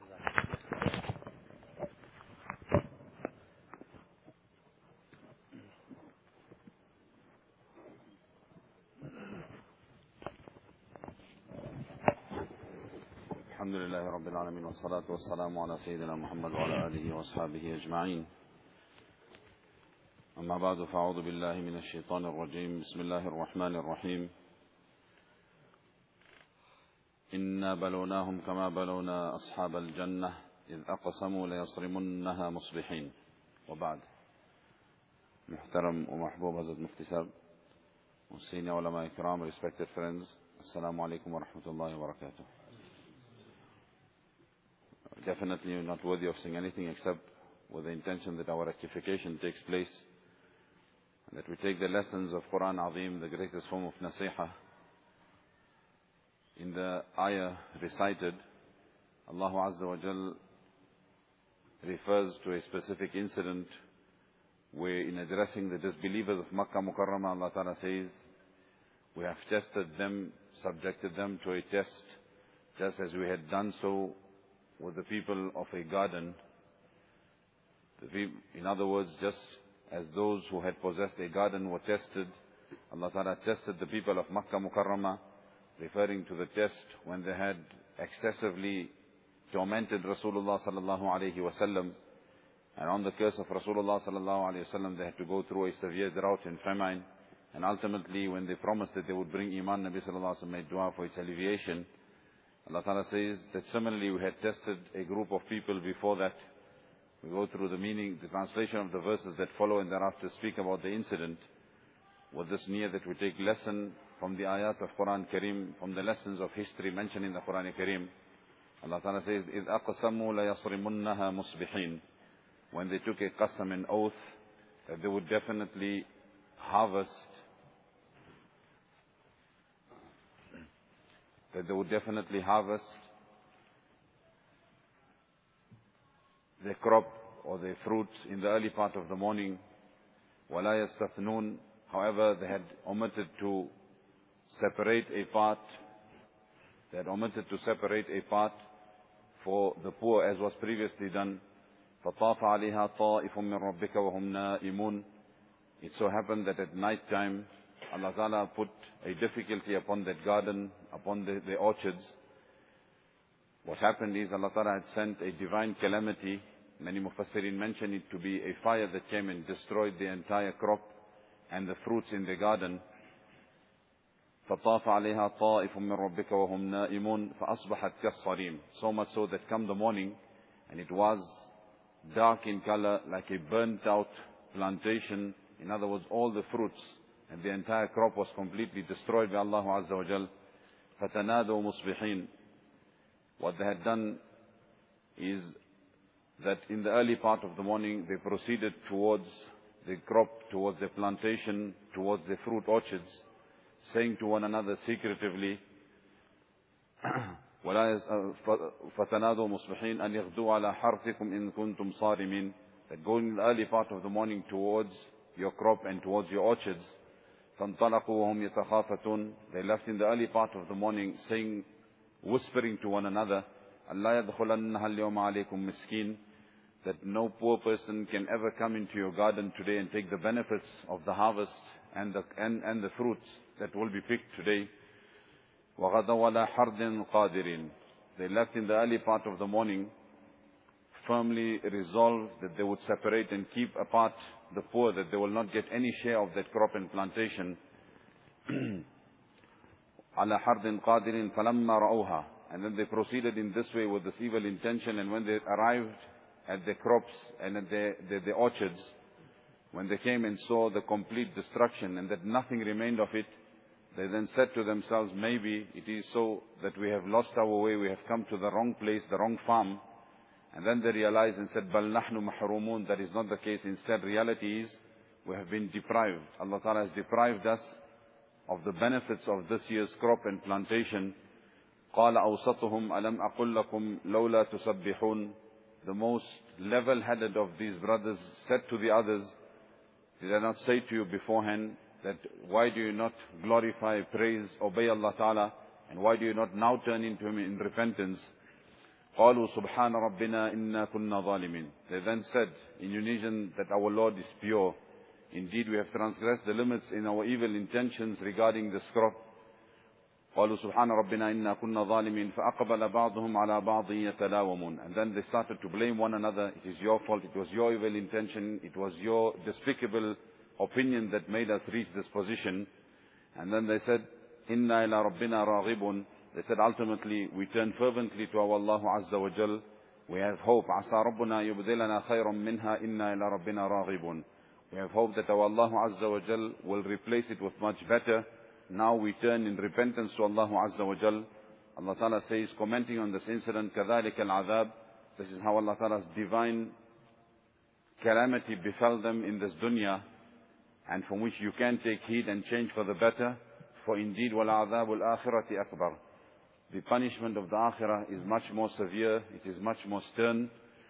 الحمد لله رب العالمين والصلاة والسلام على سيدنا محمد وعلى آله وأصحابه أجمعين. أما بعد فأعوذ بالله من الشيطان الرجيم. بسم الله الرحمن الرحيم. إنا بلوناهم كما بلونا أصحاب الجنة إذ أقسموا ليصرمنها مصبحين. وبعد. محترم ومحبوب حضرت مفتی صاحب، senior ulama ikram, respected friends, assalamu alaikum wa rahmatullahi wa barakatuh. Definitely not worthy of saying anything except with the intention that our rectification takes place, and that we take the lessons of Quran Azim, the greatest form of nasiha. In the ayah recited, Allah Azza wa Jal refers to a specific incident where, in addressing the disbelievers of Makkah Mukarramah, Allah Ta'ala says, we have tested them, subjected them to a test, just as we had done so with the people of a garden. In other words, just as those who had possessed a garden were tested, Allah Ta'ala tested the people of Makkah Mukarramah, referring to the test when they had excessively tormented Rasulullah Sallallahu Alaihi Wasallam. And on the curse of Rasulullah Sallallahu Alaihi Wasallam, they had to go through a severe drought and famine. And ultimately, when they promised that they would bring Iman, Nabi Sallallahu Alaihi Wasallam made dua for its alleviation. Allah Ta'ala says that similarly we had tested a group of people before that. We go through the meaning, the translation of the verses that follow, and thereafter speak about the incident. With this niyyah that we take lesson from the ayat of Quran Kareem, from the lessons of history mentioned in the Quran Kareem. Allah Ta'ala says, إِذْ أَقْسَمُوا لَيَصْرِمُنَّهَا مُصْبِحِينَ. When they took a qasam, an oath, that they would definitely harvest, that they would definitely harvest their crop or their fruit in the early part of the morning. وَلَا يَسْتَثْنُونَ. However, they had omitted to separate a part, they had omitted to separate a part for the poor, as was previously done. فَطَافَ عَلَيْهَا طَائِفٌ مِّن رَبِّكَ وَهُمْ نَائِمُونَ. It so happened that at night time, Allah Ta'ala put a difficulty upon that garden, upon the, the orchards. What happened is Allah Ta'ala had sent a divine calamity. Many Mufassirin mention it to be a fire that came and destroyed the entire crop and the fruits in the garden. فَطَافَ عَلَيْهَا طَائِفٌ مِّن رَبِّكَ وَهُمْ نَائِمُونَ فَأَصْبَحَتْ كَالصَّرِيمِ. So much so that come the morning, and it was dark in color, like a burnt out plantation. In other words, all the fruits and the entire crop was completely destroyed by Allah Azza wa Jal. فَتَنَادَوْا مُصْبِحِينَ. What they had done is that in the early part of the morning, they proceeded towards the crop, towards the plantation, towards the fruit orchards, saying to one another secretively, فَتَنَادُوا مُصْبِحِينَ أَنْ يَغْدُوا عَلَى حَرْثِكُمْ إِن كُنْتُمْ صَارِمِينَ. That going in the early part of the morning towards your crop and towards your orchards. فَانْطَلَقُوا وَهُمْ يَتَخَافَتُونَ. They left in the early part of the morning, saying, whispering to one another, أَلَّا يَدْخُلَنَّهَا الْيَوْمَ عَلَيْكُمْ مِسْكِينَ. That no poor person can ever come into your garden today and take the benefits of the harvest and the, and, and the fruits that will be picked today. وَغَدَوْا عَلَى حَرْدٍ قَادِرٍ. They left in the early part of the morning, firmly resolved that they would separate and keep apart the poor, that they will not get any share of that crop and plantation. عَلَى حَرْدٍ قَادِرٍ فَلَمَّا رَأَوْهَا. And then they proceeded in this way with this evil intention, and when they arrived at the crops and at the, the, the orchards, when they came and saw the complete destruction and that nothing remained of it, they then said to themselves, maybe it is so that we have lost our way, we have come to the wrong place, the wrong farm. And then they realized and said, بَلْ نَحْنُ مَحْرُومُونَ. That is not the case. Instead, reality is, we have been deprived. Allah Ta'ala has deprived us of the benefits of this year's crop and plantation. قَالَ أَوْسَطُهُمْ أَلَمْ أَقُلْ لَكُمْ لَوْلَا تُسَبِّحُونَ. The most level-headed of these brothers said to the others, did I not say to you beforehand that why do you not glorify, praise, obey Allah Ta'ala, and why do you not now turn into Him in repentance? قَالُوا سُبْحَانَ رَبِّنَا إِنَّا كُنَّا ظَالِمِينَ. They then said in unison that our Lord is pure. Indeed, we have transgressed the limits in our evil intentions regarding this crop. قَالُوا سُبْحَانَ رَبِّنَا إِنَّا كُنَّا ظَالِمِينَ فَأَقْبَلَ بَعْضُهُمْ عَلَى بَعْضٍ يَتَلَاوَمُونَ. And then they started to blame one another. It is your fault, it was your evil intention, it was your despicable opinion that made us reach this position. And then they said, إِنَّا إِلَىٰ رَبِّنَا رَاغِبُونَ. They said, ultimately, we turn fervently to our Allah Azza wa Jal. We have hope. عَسَى رَبُّنَا يُبْدِلَنَا خَيْرًا مِنْهَا إِنَّا إِلَىٰ رَبِّنَا رَاغِبُونَ. We have hope that our Allah Azza wa Jal will replace it with much better. Now we turn in repentance to Allah Azza wa Jal. Allah Ta'ala says, commenting on this incident, كَذَلِكَ الْعَذَابِ. This is how Allah Ta'ala's divine calamity befell them in this dunya, and from which you can take heed and change for the better. For indeed, وَالْعَذَابُ الْآخِرَةِ أَكْبَرُ. The punishment of the akhirah is much more severe, it is much more stern.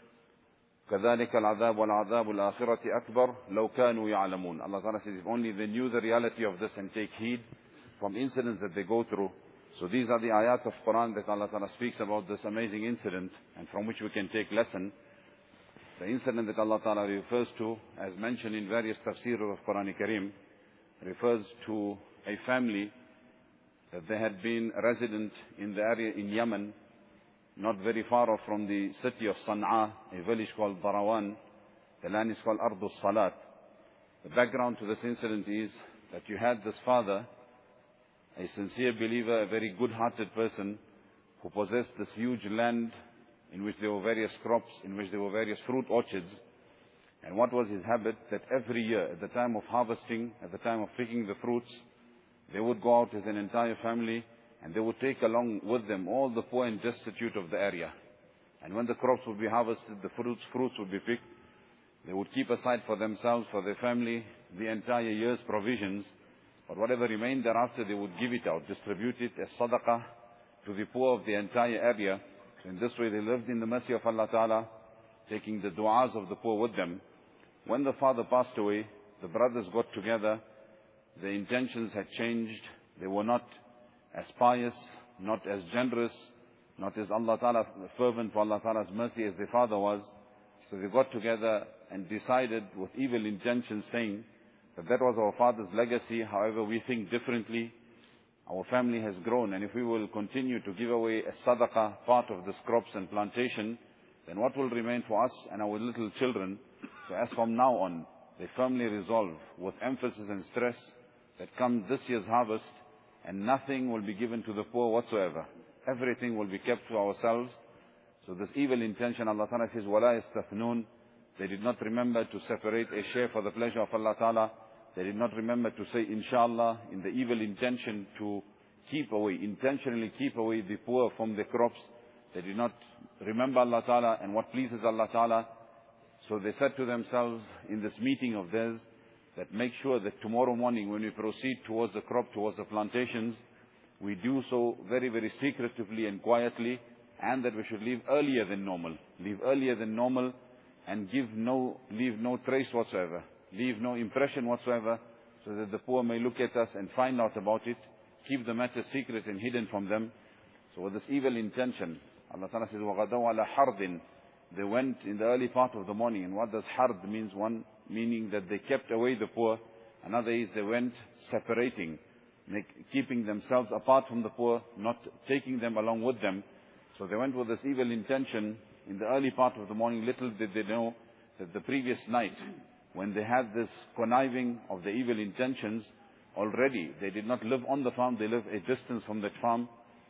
كَذَلِكَ الْعَذَابُ وَالْعَذَابُ الْآخِرَةِ أَكْبَرُ لَوْ كَانُوا يَعْلَمُونَ. Allah Ta'ala says, if only they knew the reality of this and take heed from incidents that they go through. So these are the ayat of Quran that Allah Ta'ala speaks about this amazing incident, and from which we can take lesson. The incident that Allah Ta'ala refers to, as mentioned in various tafsir of Quran Kareem, refers to a family that they had been resident in the area in Yemen, not very far off from the city of Sana'a, a village called Darawan. The land is called Ardu Salat. The background to this incident is that you had this father, a sincere believer, a very good-hearted person, who possessed this huge land in which there were various crops, in which there were various fruit orchards. And what was his habit? That every year, at the time of harvesting, at the time of picking the fruits, they would go out as an entire family, and they would take along with them all the poor and destitute of the area. And when the crops would be harvested, the fruits, fruits would be picked, they would keep aside for themselves, for their family, the entire year's provisions. But whatever remained thereafter, they would give it out, distribute it as sadaqah to the poor of the entire area. In this way, they lived in the mercy of Allah Ta'ala, taking the du'as of the poor with them. When the father passed away, the brothers got together. Their intentions had changed. They were not as pious, not as generous, not as Allah Ta'ala, fervent for Allah Ta'ala's mercy as their father was. So they got together and decided with evil intentions, saying that that was our father's legacy. However, we think differently. our family has grown, and if we will continue to give away a sadaqah, part of this crops and plantation, then what will remain for us and our little children? So as from now on, they firmly resolve with emphasis and stress that come this year's harvest, and nothing will be given to the poor whatsoever. Everything will be kept to ourselves. So this evil intention, Allah Ta'ala says, وَلَا يَسْتَثْنُونَ. They did not remember to separate a share for the pleasure of Allah Ta'ala. They did not remember to say, inshallah, in the evil intention to keep away, intentionally keep away the poor from the crops. They did not remember Allah Ta'ala and what pleases Allah Ta'ala. So they said to themselves in this meeting of theirs, that make sure that tomorrow morning when we proceed towards the crop, towards the plantations, we do so very, very secretively and quietly, and that we should leave earlier than normal. Leave earlier than normal and give no, leave no trace whatsoever. Leave no impression whatsoever, so that the poor may look at us and find out about it. Keep the matter secret and hidden from them. So with this evil intention, Allah Ta'ala says, وَغَدَوْا عَلَى حَرْدٍ. They went in the early part of the morning. And what does hard means? One meaning that they kept away the poor. Another is they went separating, make, keeping themselves apart from the poor, not taking them along with them. So they went with this evil intention in the early part of the morning. Little did they know that the previous night, when they had this conniving of the evil intentions, already they did not live on the farm, they lived a distance from that farm.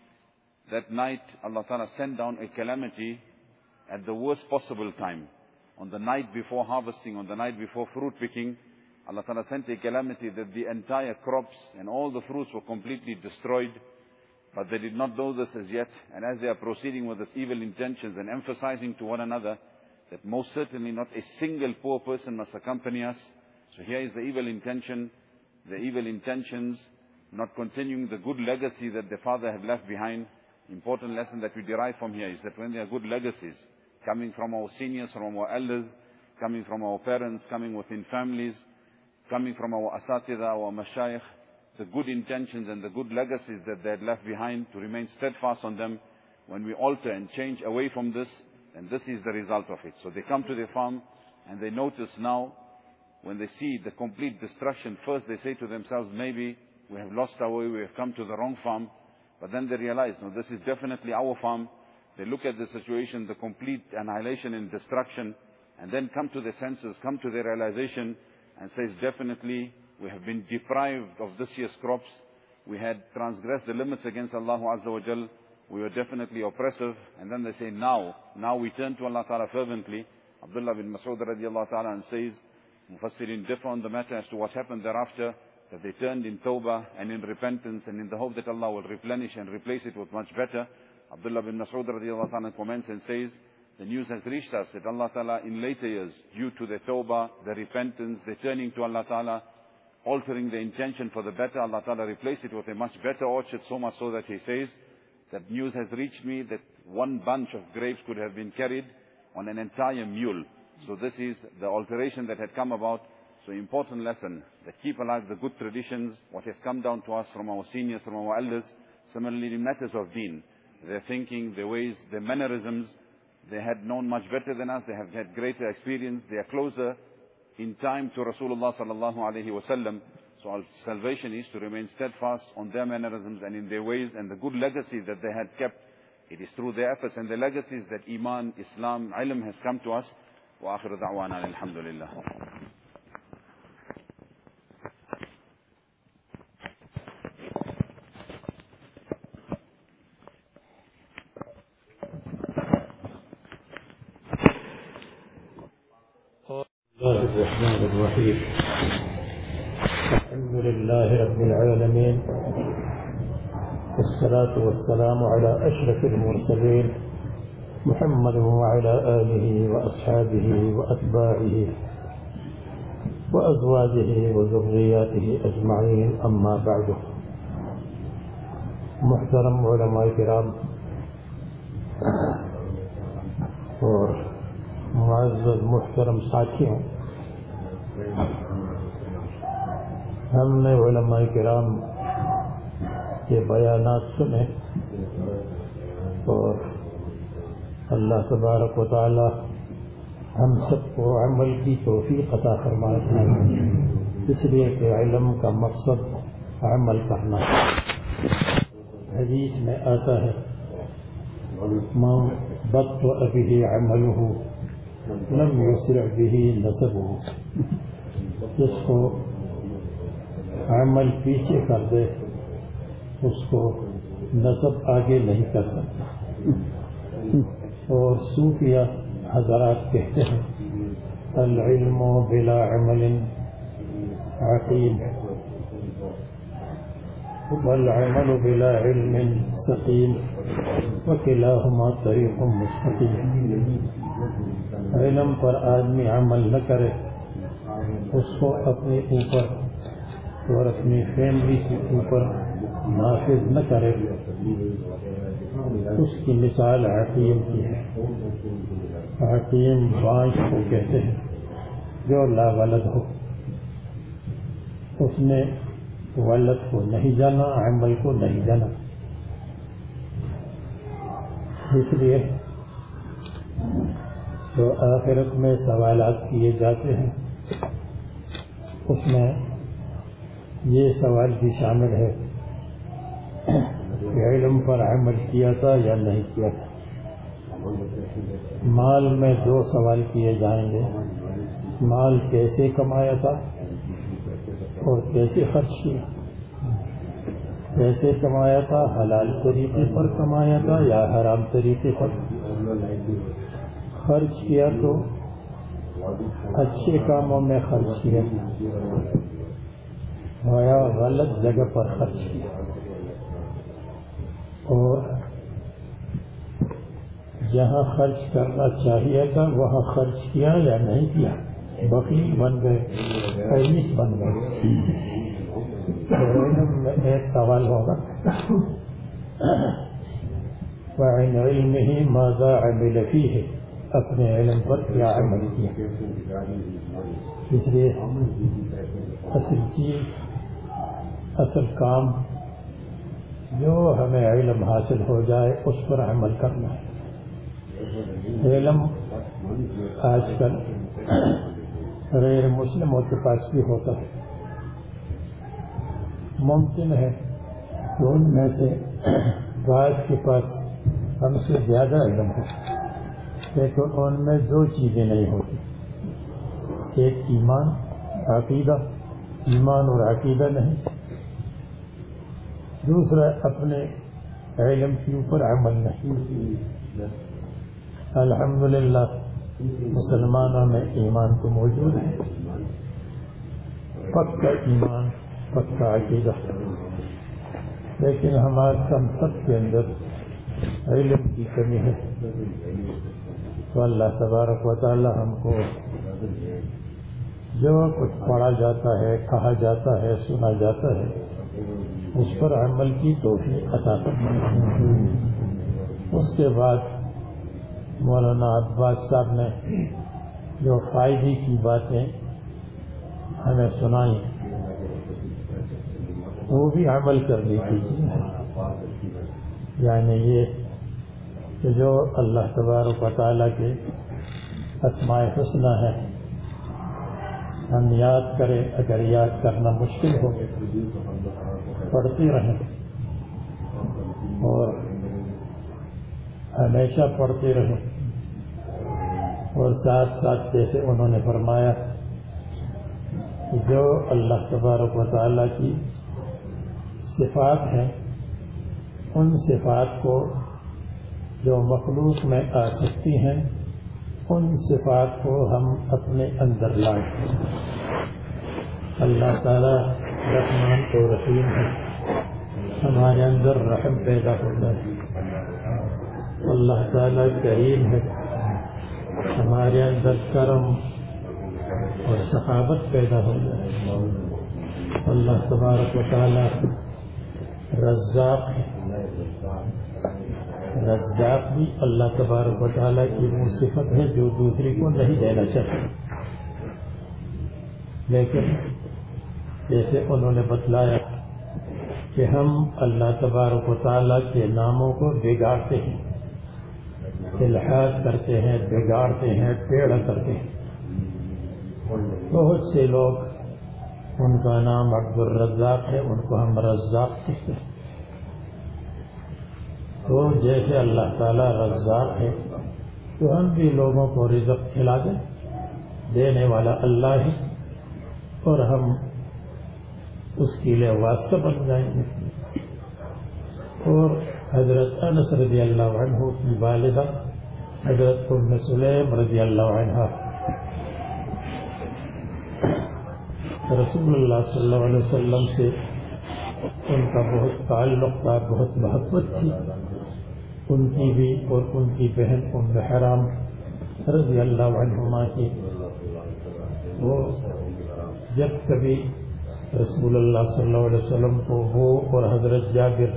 That night, Allah Ta'ala sent down a calamity at the worst possible time. On the night before harvesting, on the night before fruit picking, Allah Ta'ala sent a calamity that the entire crops and all the fruits were completely destroyed. But they did not know this as yet. And as they are proceeding with this evil intentions and emphasizing to one another that most certainly not a single poor person must accompany us. So here is the evil intention, the evil intentions, not continuing the good legacy that their father had left behind. Important lesson that we derive from here is that when there are good legacies, coming from our seniors, from our elders, coming from our parents, coming within families, coming from our asatidha, our mashayikh, the good intentions and the good legacies that they had left behind, to remain steadfast on them. When we alter and change away from this, and this is the result of it. So they come to their farm and they notice now, when they see the complete destruction, first they say to themselves, maybe we have lost our way, we have come to the wrong farm. But then they realize, no, this is definitely our farm. They look at the situation, the complete annihilation and destruction, and then come to their senses, come to their realization, and says, definitely we have been deprived of this year's crops. We had transgressed the limits against Allah Azza wa Jal. We were definitely oppressive. And then they say, now, now we turn to Allah Ta'ala fervently. Abdullah bin Mas'ud radiallahu ta'ala and says, Mufassirin differ on the matter as to what happened thereafter, that they turned in tawbah and in repentance and in the hope that Allah will replenish and replace it with much better. Abdullah bin Mas'ud radiallahu ta'ala comments and says, the news has reached us that Allah Ta'ala in later years, due to their tawbah, their repentance, their turning to Allah Ta'ala, altering the intention for the better, Allah Ta'ala replaced it with a much better orchard, so much so that he says, that news has reached me that one bunch of grapes could have been carried on an entire mule. So this is the alteration that had come about. So important lesson, that keep alive the good traditions, what has come down to us from our seniors, from our elders. Similarly in matters of deen, their thinking, their ways, their mannerisms, they had known much better than us, they have had greater experience, they are closer in time to Rasulullah sallallahu alayhi wa sallam. So our salvation is to remain steadfast on their mannerisms and in their ways, and the good legacy that they had kept. It is through their efforts and their legacies that Iman, Islam, Ilm has come to us. Wa akhiru da'wana alhamdulillah. الرحمن الرحيم الحمد لله رب العالمين والصلاة والسلام على أشرف المرسلين محمد وعلى آله وأصحابه وأتباعه وأزواجه وذرياته أجمعين أما بعد. محترم علماء کرام اور معزز محترم ساتھیوں، ہم نے علماء کرام کے بیانات سنے اور اللہ تبارک و تعالی ہم سب کو عمل کی توفیق عطا فرمائے، اس لیے کہ علم کا مقصد عمل کرنا ہے۔ حدیث میں آتا ہے من بطأ به عمله لم يسرع به نسبه، جس کو عمل پیچھے کر دے اس کو نسب آگے نہیں کر سکتا۔ اور صوفیہ حضرات کہتے ہیں العلم بلا عمل عقیم والعمل بلا علم سقیم وکلاہما طریق مستقیم۔ علم پر آدمی عمل نہ کرے، اس کو اپنے اوپر اور اپنی فیملی کے اوپر نافذ نہ کرے، اس کی مثال حکیم کی ہے۔ حکیم بانج کو کہتے ہیں جو لا ولد ہو، اس نے ولد کو نہیں جانا، عمل کو نہیں جانا۔ اس لیے جو آخرت میں سوالات کیے جاتے ہیں اس میں یہ سوال بھی شامل ہے کہ علم پر عمل کیا تھا یا نہیں کیا تھا۔ مال میں دو سوال کیے جائیں گے، مال کیسے کمایا تھا اور کیسے خرچ کیا۔ کیسے کمایا تھا، حلال طریقے پر کمایا تھا یا حرام طریقے پر۔ خرچ کیا تو اچھے کاموں میں خرچ کیا یا غلط جگہ پر خرچ کیا، اور جہاں خرچ کرنا چاہیے تھا وہاں خرچ کیا یا نہیں کیا، بخیل بن گئے، خیریت بن گئے۔ علم میں ایک سوال ہوگا وعن علمه ماذا عمل فيه، اپنے علم پر کیا عمل کیا۔ اس لیے اصل چیز، اصل کام جو ہمیں علم حاصل ہو جائے اس پر عمل کرنا ہے۔ علم آج کل غیر مسلموں کے پاس بھی ہوتا ہے، ممکن ہے کہ ان میں سے بعض کے پاس ہم سے زیادہ علم ہو، لیکن ان میں دو چیزیں نہیں ہوتی، ایک ایمان عقیدہ، ایمان اور عقیدہ نہیں، دوسرا اپنے علم کے اوپر عمل نہیں۔ الحمدللہ مسلمانوں میں ایمان تو موجود ہے، پکا ایمان، پکا عقیدہ، لیکن ہمارے ہم سب کے اندر علم کی کمی ہے۔ تو اللہ تبارک و تعالی ہم کو جو کچھ پڑھا جاتا ہے، کہا جاتا ہے، سنا جاتا ہے، اس پر عمل کی توفیق عطا فرمائے۔ اس کے بعد مولانا عباس صاحب نے جو فائدے کی باتیں ہمیں سنائی وہ بھی عمل کرنے کی چیز ہے، یعنی یہ کہ جو اللہ تبارک و تعالیٰ کے اسماء حسنی ہے ہم یاد کریں، اگر یاد کرنا مشکل ہو پڑھتے رہیں اور ہمیشہ پڑھتے رہیں، اور ساتھ ساتھ جیسے انہوں نے فرمایا کہ جو اللہ تبارک و تعالیٰ کی صفات ہیں ان صفات کو جو مخلوق میں آ سکتی ہیں ان صفات کو ہم اپنے اندر لائیں۔ اللہ تعالیٰ رحمان و رحیم ہے، ہمارے اندر رحم پیدا ہو جائے۔ اللہ تعالیٰ کریم ہے، ہمارے اندر کرم اور سخاوت پیدا ہو جائے۔ اللہ تبارک و تعالیٰ رزاق ہے، رزاق بھی اللہ تبارک و تعالیٰ کی وہ صفت ہے جو دوسری کو نہیں دینا چاہتے، لیکن جیسے انہوں نے بتلایا کہ ہم اللہ تبارک و تعالیٰ کے ناموں کو بگاڑتے ہیں، الحاد کرتے ہیں، بگاڑتے ہیں، ٹیڑھا کرتے ہیں۔ بہت سے لوگ ان کا نام عبد الرزاق ہے، ان کو ہم رزاق کہتے ہیں، جیسے اللہ تعالیٰ رزاق ہے تو ہم بھی لوگوں کو رزق کھلا دیں، دینے والا اللہ ہے اور ہم اس کے لیے واسطہ بن جائیں گے۔ اور حضرت انس رضی اللہ عنہ کی والدہ حضرت ام سلیم رضی اللہ عنہ رسول اللہ صلی اللہ علیہ وسلم سے ان کا بہت تعلق تھا، بہت محبت تھی ان کی بھی اور ان کی بہن ام حرام رضی اللہ عنہما کی۔ وہ جب کبھی رسول اللہ صلی اللہ علیہ وسلم کو وہ اور حضرت جابر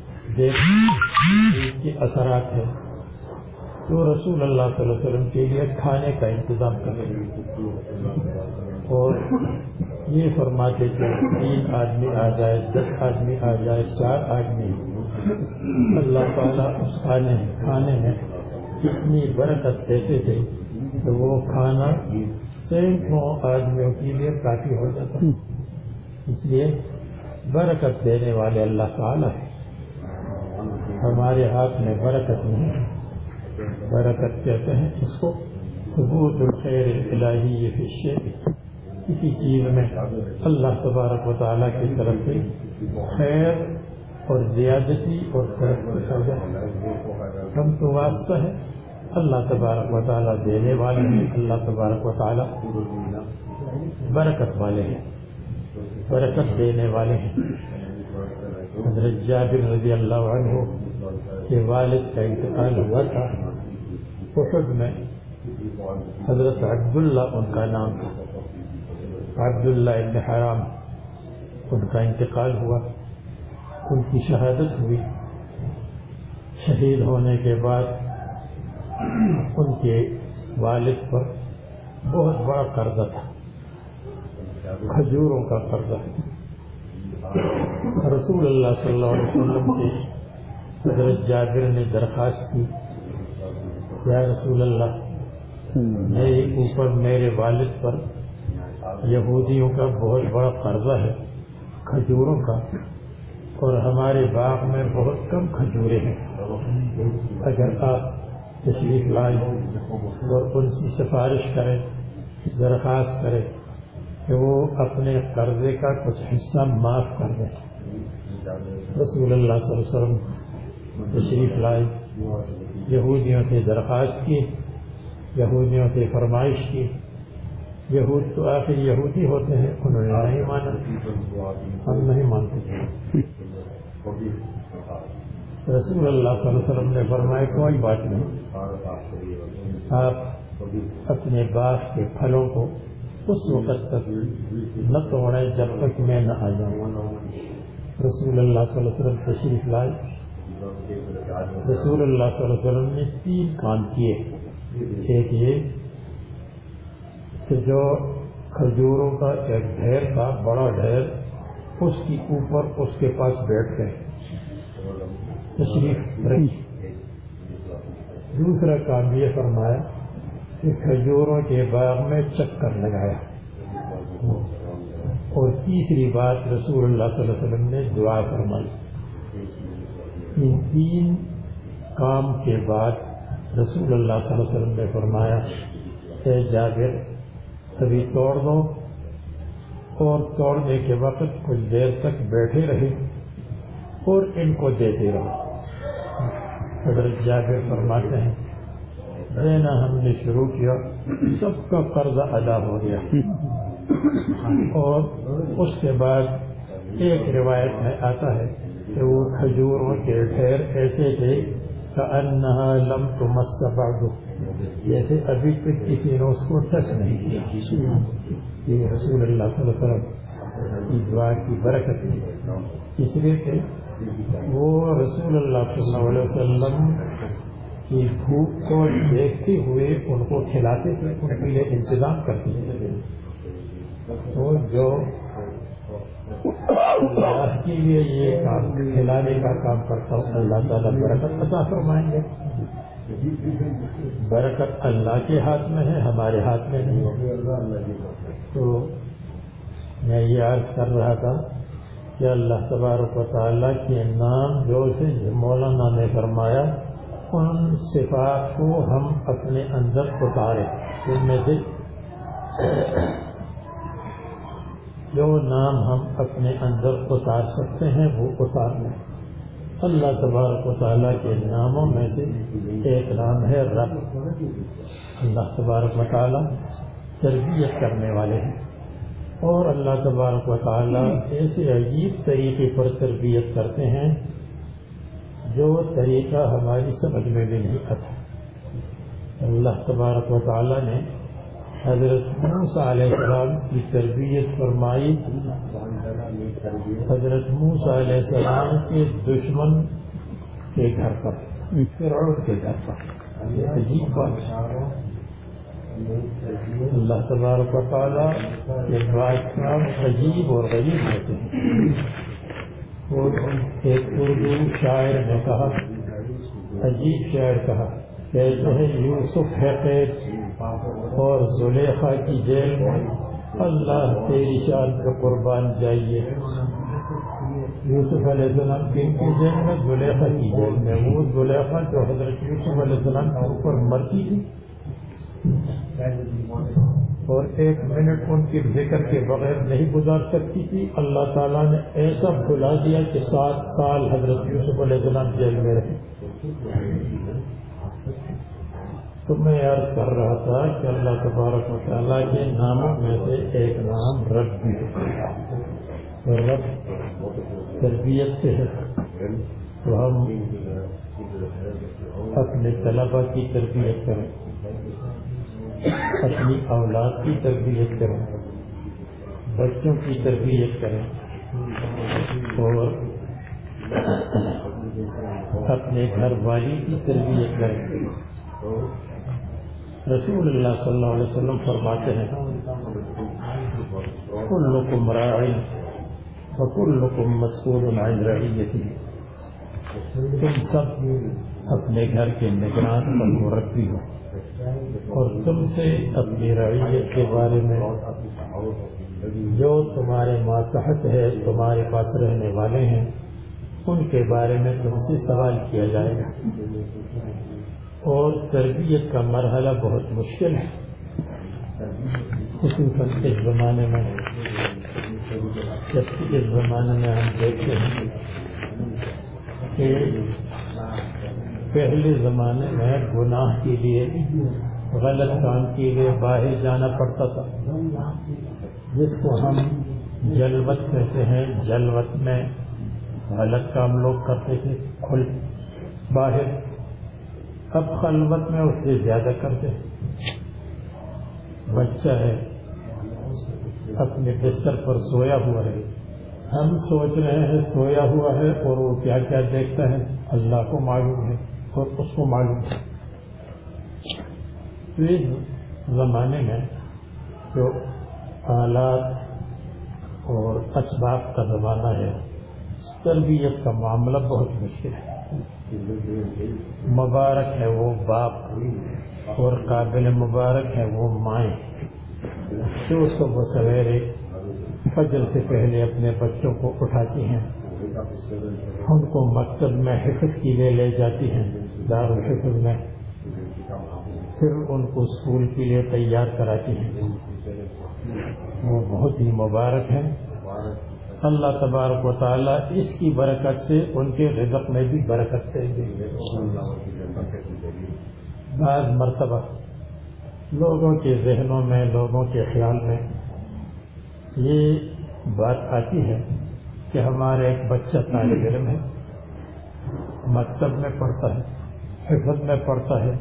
دیکھ کے اثرات ہیں تو رسول اللہ صلی اللہ علیہ وسلم کے لیے کھانے کا انتظام کرتے اور یہ فرماتے کہ تین آدمی آ جائے، دس آدمی آ جائے، چار آدمی، اللہ تعالیٰ اس کھانے کھانے میں اتنی برکت دیتے تھے تو وہ کھانا سینکڑوں آدمیوں کے لیے کافی ہو جاتا۔ اس لیے برکت دینے والے اللہ تعالیٰ ہے، ہمارے ہاتھ میں برکت نہیں ہے۔ برکت کہتے ہیں اس کو ثبوت الخیر الہی فی الشیء، کسی چیز میں اللہ تبارک و تعالیٰ کی طرف سے خیر اور زیادتی اور ترقی ہو جائے۔ ہم تو واسطہ ہے، اللہ تبارک و تعالیٰ دینے والے ہیں، اللہ تبارک و تعالیٰ برکت والے ہیں، برکت دینے والے ہیں۔ حضرت جابر رضی اللہ عنہ کے والد کا انتقال ہوا تھا احد میں، حضرت عبداللہ ان کا نام تھا، عبداللہ ابن حرام ان کا انتقال ہوا، ان کی شہادت ہوئی۔ شہید ہونے کے بعد ان کے والد پر بہت بڑا قرضہ تھا، کھجوروں کا قرضہ۔ رسول اللہ صلی اللہ علیہ وسلم سے حضرت جابر نے درخواست کی، یا رسول اللہ میرے اوپر میرے والد پر یہودیوں کا بہت بڑا قرضہ ہے کھجوروں کا، اور ہمارے باغ میں بہت کم کھجورے ہیں، اگر آپ تشریف لائیں اور ان سے سفارش کریں، درخواست کریں کہ وہ اپنے قرضے کا کچھ حصہ معاف کر دیں۔ رسول اللہ صلی اللہ علیہ وسلم تشریف لائے، یہودیوں سے درخواست کی، یہودیوں سے فرمائش کی۔ یہود تو آخر یہودی ہوتے ہیں، انہوں نے نہیں مانا، ہم نہیں مانتے۔ رسول اللہ صلی اللہ علیہ وسلم نے فرمایا کوئی بات نہیں، آپ اپنے باغ کے پھلوں کو اس وقت تک نہ توڑیں جب تک میں نہ آ جاؤں۔ رسول اللہ صلی اللہ علیہ وسلم تشریف لائے، رسول اللہ صلی اللہ علیہ وسلم نے تین کام کیے۔ ایک یہ کہ جو کھجوروں کا ایک ڈھیر تھا، بڑا ڈھیر، اس کے اوپر اس کے پاس بیٹھ گئے، تشریف رکھی۔ دوسرا کام یہ فرمایا کہ کھجوروں کے باغ میں چکر لگایا، اور تیسری بات رسول اللہ صلی اللہ علیہ وسلم نے دعا فرمائی۔ ان تین کام کے بعد رسول اللہ صلی اللہ علیہ وسلم نے فرمایا اے جابر ابھی توڑ دو، اور توڑنے کے وقت کچھ دیر تک بیٹھے رہے اور ان کو دیتے رہو۔ حضرت جابر فرماتے ہیں دینا ہم نے شروع کیا، سب کا قرضہ ادا ہو گیا، اور اس کے بعد ایک روایت میں آتا ہے کہ وہ کھجوروں کے ڈھیر ایسے تھے کأنها لم تمس بعد، جیسے ابھی تک کسی نے اس کو ٹچ نہیں کیا۔ یہ رسول اللہ صلی اللہ علیہ وسلم کی دعا کی برکت ہے، اس لیے کہ وہ رسول اللہ صلی اللہ علیہ وسلم کی بھوک کو دیکھتے ہوئے ان کو کھلاتے تھے، ان کے لیے انتظام کرتے تھے۔ تو جو اللہ کے لیے یہ کام کھلانے کا کام کرتا ہوں، اللہ تعالیٰ برکت عطا فرمائیں گے۔ برکت اللہ کے ہاتھ میں ہے، ہمارے ہاتھ میں نہیں ہے۔ تو میں یہ عرض کر رہا تھا کہ اللہ تبارک و تعالیٰ کے نام جو سے مولانا نے فرمایا ان صفات کو ہم اپنے اندر اتاریں. ان میں سے جو نام ہم اپنے اندر اتار سکتے ہیں وہ اتار لیں. اللہ تبارک و تعالیٰ کے ناموں میں سے ایک نام ہے رب. اللہ تبارک و تعالیٰ تربیت کرنے والے ہیں اور اللہ تبارک و تعالیٰ ایسے عجیب طریقے پر تربیت کرتے ہیں جو طریقہ ہماری سمجھ میں بھی نہیں آتا. اللہ تبارک و تعالیٰ نے حضرت موسیٰ علیہ السلام کی تربیت فرمائی حضرت موسیٰ علیہ السلام کے دشمن کے گھر پر، فرعون کے گھر پر. یہ عجیب بات ہے. اللہ تبارک و تعالیٰ کے بادشاہ عجیب اور غریب ہوتے ہیں. اور ایک اردو شاعر نے کہا، عجیب شاعر کہا، کہتے ہیں یوسف ہے قید اور زلیخا کی جیل میں، اللہ تیری شان کا قربان جائیے. یوسف علیہ السلام کن کی جیل میں؟ زلیخا کی جیل میں. وہ زلیخا جو حضرت یوسف علیہ السلام کے اوپر مرتی تھی اور ایک منٹ ان کے ذکر کے بغیر نہیں گزار سکتی تھی. اللہ تعالیٰ نے ایسا بھلا دیا کہ سات سال حضرت یوسف علیہ السلام جیل میں رہے. تو میں عرض کر رہا تھا کہ اللہ تبارک و تعالیٰ کے ناموں میں سے ایک نام رب بھی ہے. رب تربیت سے ہے. تو ہم اپنے طلبا کی تربیت کریں، اپنی اولاد کی تربیت کریں، بچوں کی تربیت کریں اور اپنے گھر والی کی تربیت کریں. رسول اللہ صلی اللہ علیہ وسلم فرماتے ہیں کلکم راع وکلکم مسئول عن رعیتہ. تم سب اپنے گھر کے نگران اور مربی ہو اور تم سے اپنی رعیت کے بارے میں جو تمہارے ماتحت ہے، تمہارے پاس رہنے والے ہیں، ان کے بارے میں تم سے سوال کیا جائے گا. اور تربیت کا مرحلہ بہت مشکل ہے، خصوصاً اس زمانے میں. جبکہ اس زمانے میں ہم دیکھتے ہیں کہ پہلے زمانے میں گناہ کے لیے، غلط کام کے لیے باہر جانا پڑتا تھا، جس کو ہم جلوت کہتے ہیں. جلوت میں غلط کام لوگ کرتے تھے کھل باہر. اب خلوت میں اس سے زیادہ کرتے. بچہ ہے اپنے بستر پر سویا ہوا ہے، ہم سوچ رہے ہیں سویا ہوا ہے اور وہ کیا کیا دیکھتا ہے اللہ کو معلوم ہے اور اس کو معلوم ہے. اس زمانے میں جو آلات اور اسباب کا زمانہ ہے، تربیت کا معاملہ بہت مشکل ہے. مبارک ہے وہ باپ اور قابل مبارک ہے وہ مائیں جو صبح سویرے فجر سے پہلے اپنے بچوں کو اٹھاتی ہیں، ان کو مکتب میں حفظ کے لیے لے جاتی ہیں، دارالحفظ میں، پھر ان کو اسکول کے لیے تیار کراتی ہیں. وہ بہت ہی مبارک ہیں. اللہ تبارک و تعالیٰ اس کی برکت سے ان کے رزق میں بھی برکت دے گی. بعض مرتبہ لوگوں کے ذہنوں میں، لوگوں کے خیال میں یہ بات آتی ہے کہ ہمارا ایک بچہ طالب علم ہے، مکتب میں پڑھتا ہے، حفظ میں پڑھتا ہے،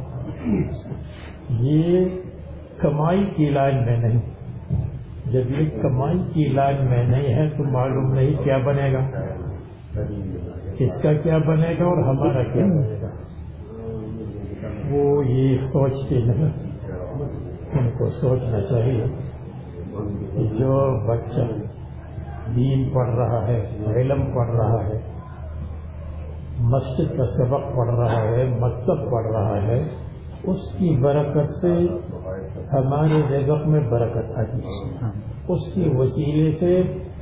یہ کمائی کی لائن میں نہیں. جب یہ کمائی کی لائن میں نہیں ہے تو معلوم نہیں کیا بنے گا، اس کا کیا بنے گا اور ہمارا کیا بنے گا. وہ یہ سوچتے نہیں. ان کو سوچنا چاہیے کہ جو بچہ دین پڑھ رہا ہے، علم پڑھ رہا ہے، مسجد کا سبق پڑھ رہا ہے، مکتب پڑھ رہا ہے، اس کی برکت سے ہمارے رزق میں برکت آتی ہے. اس کی وسیلے سے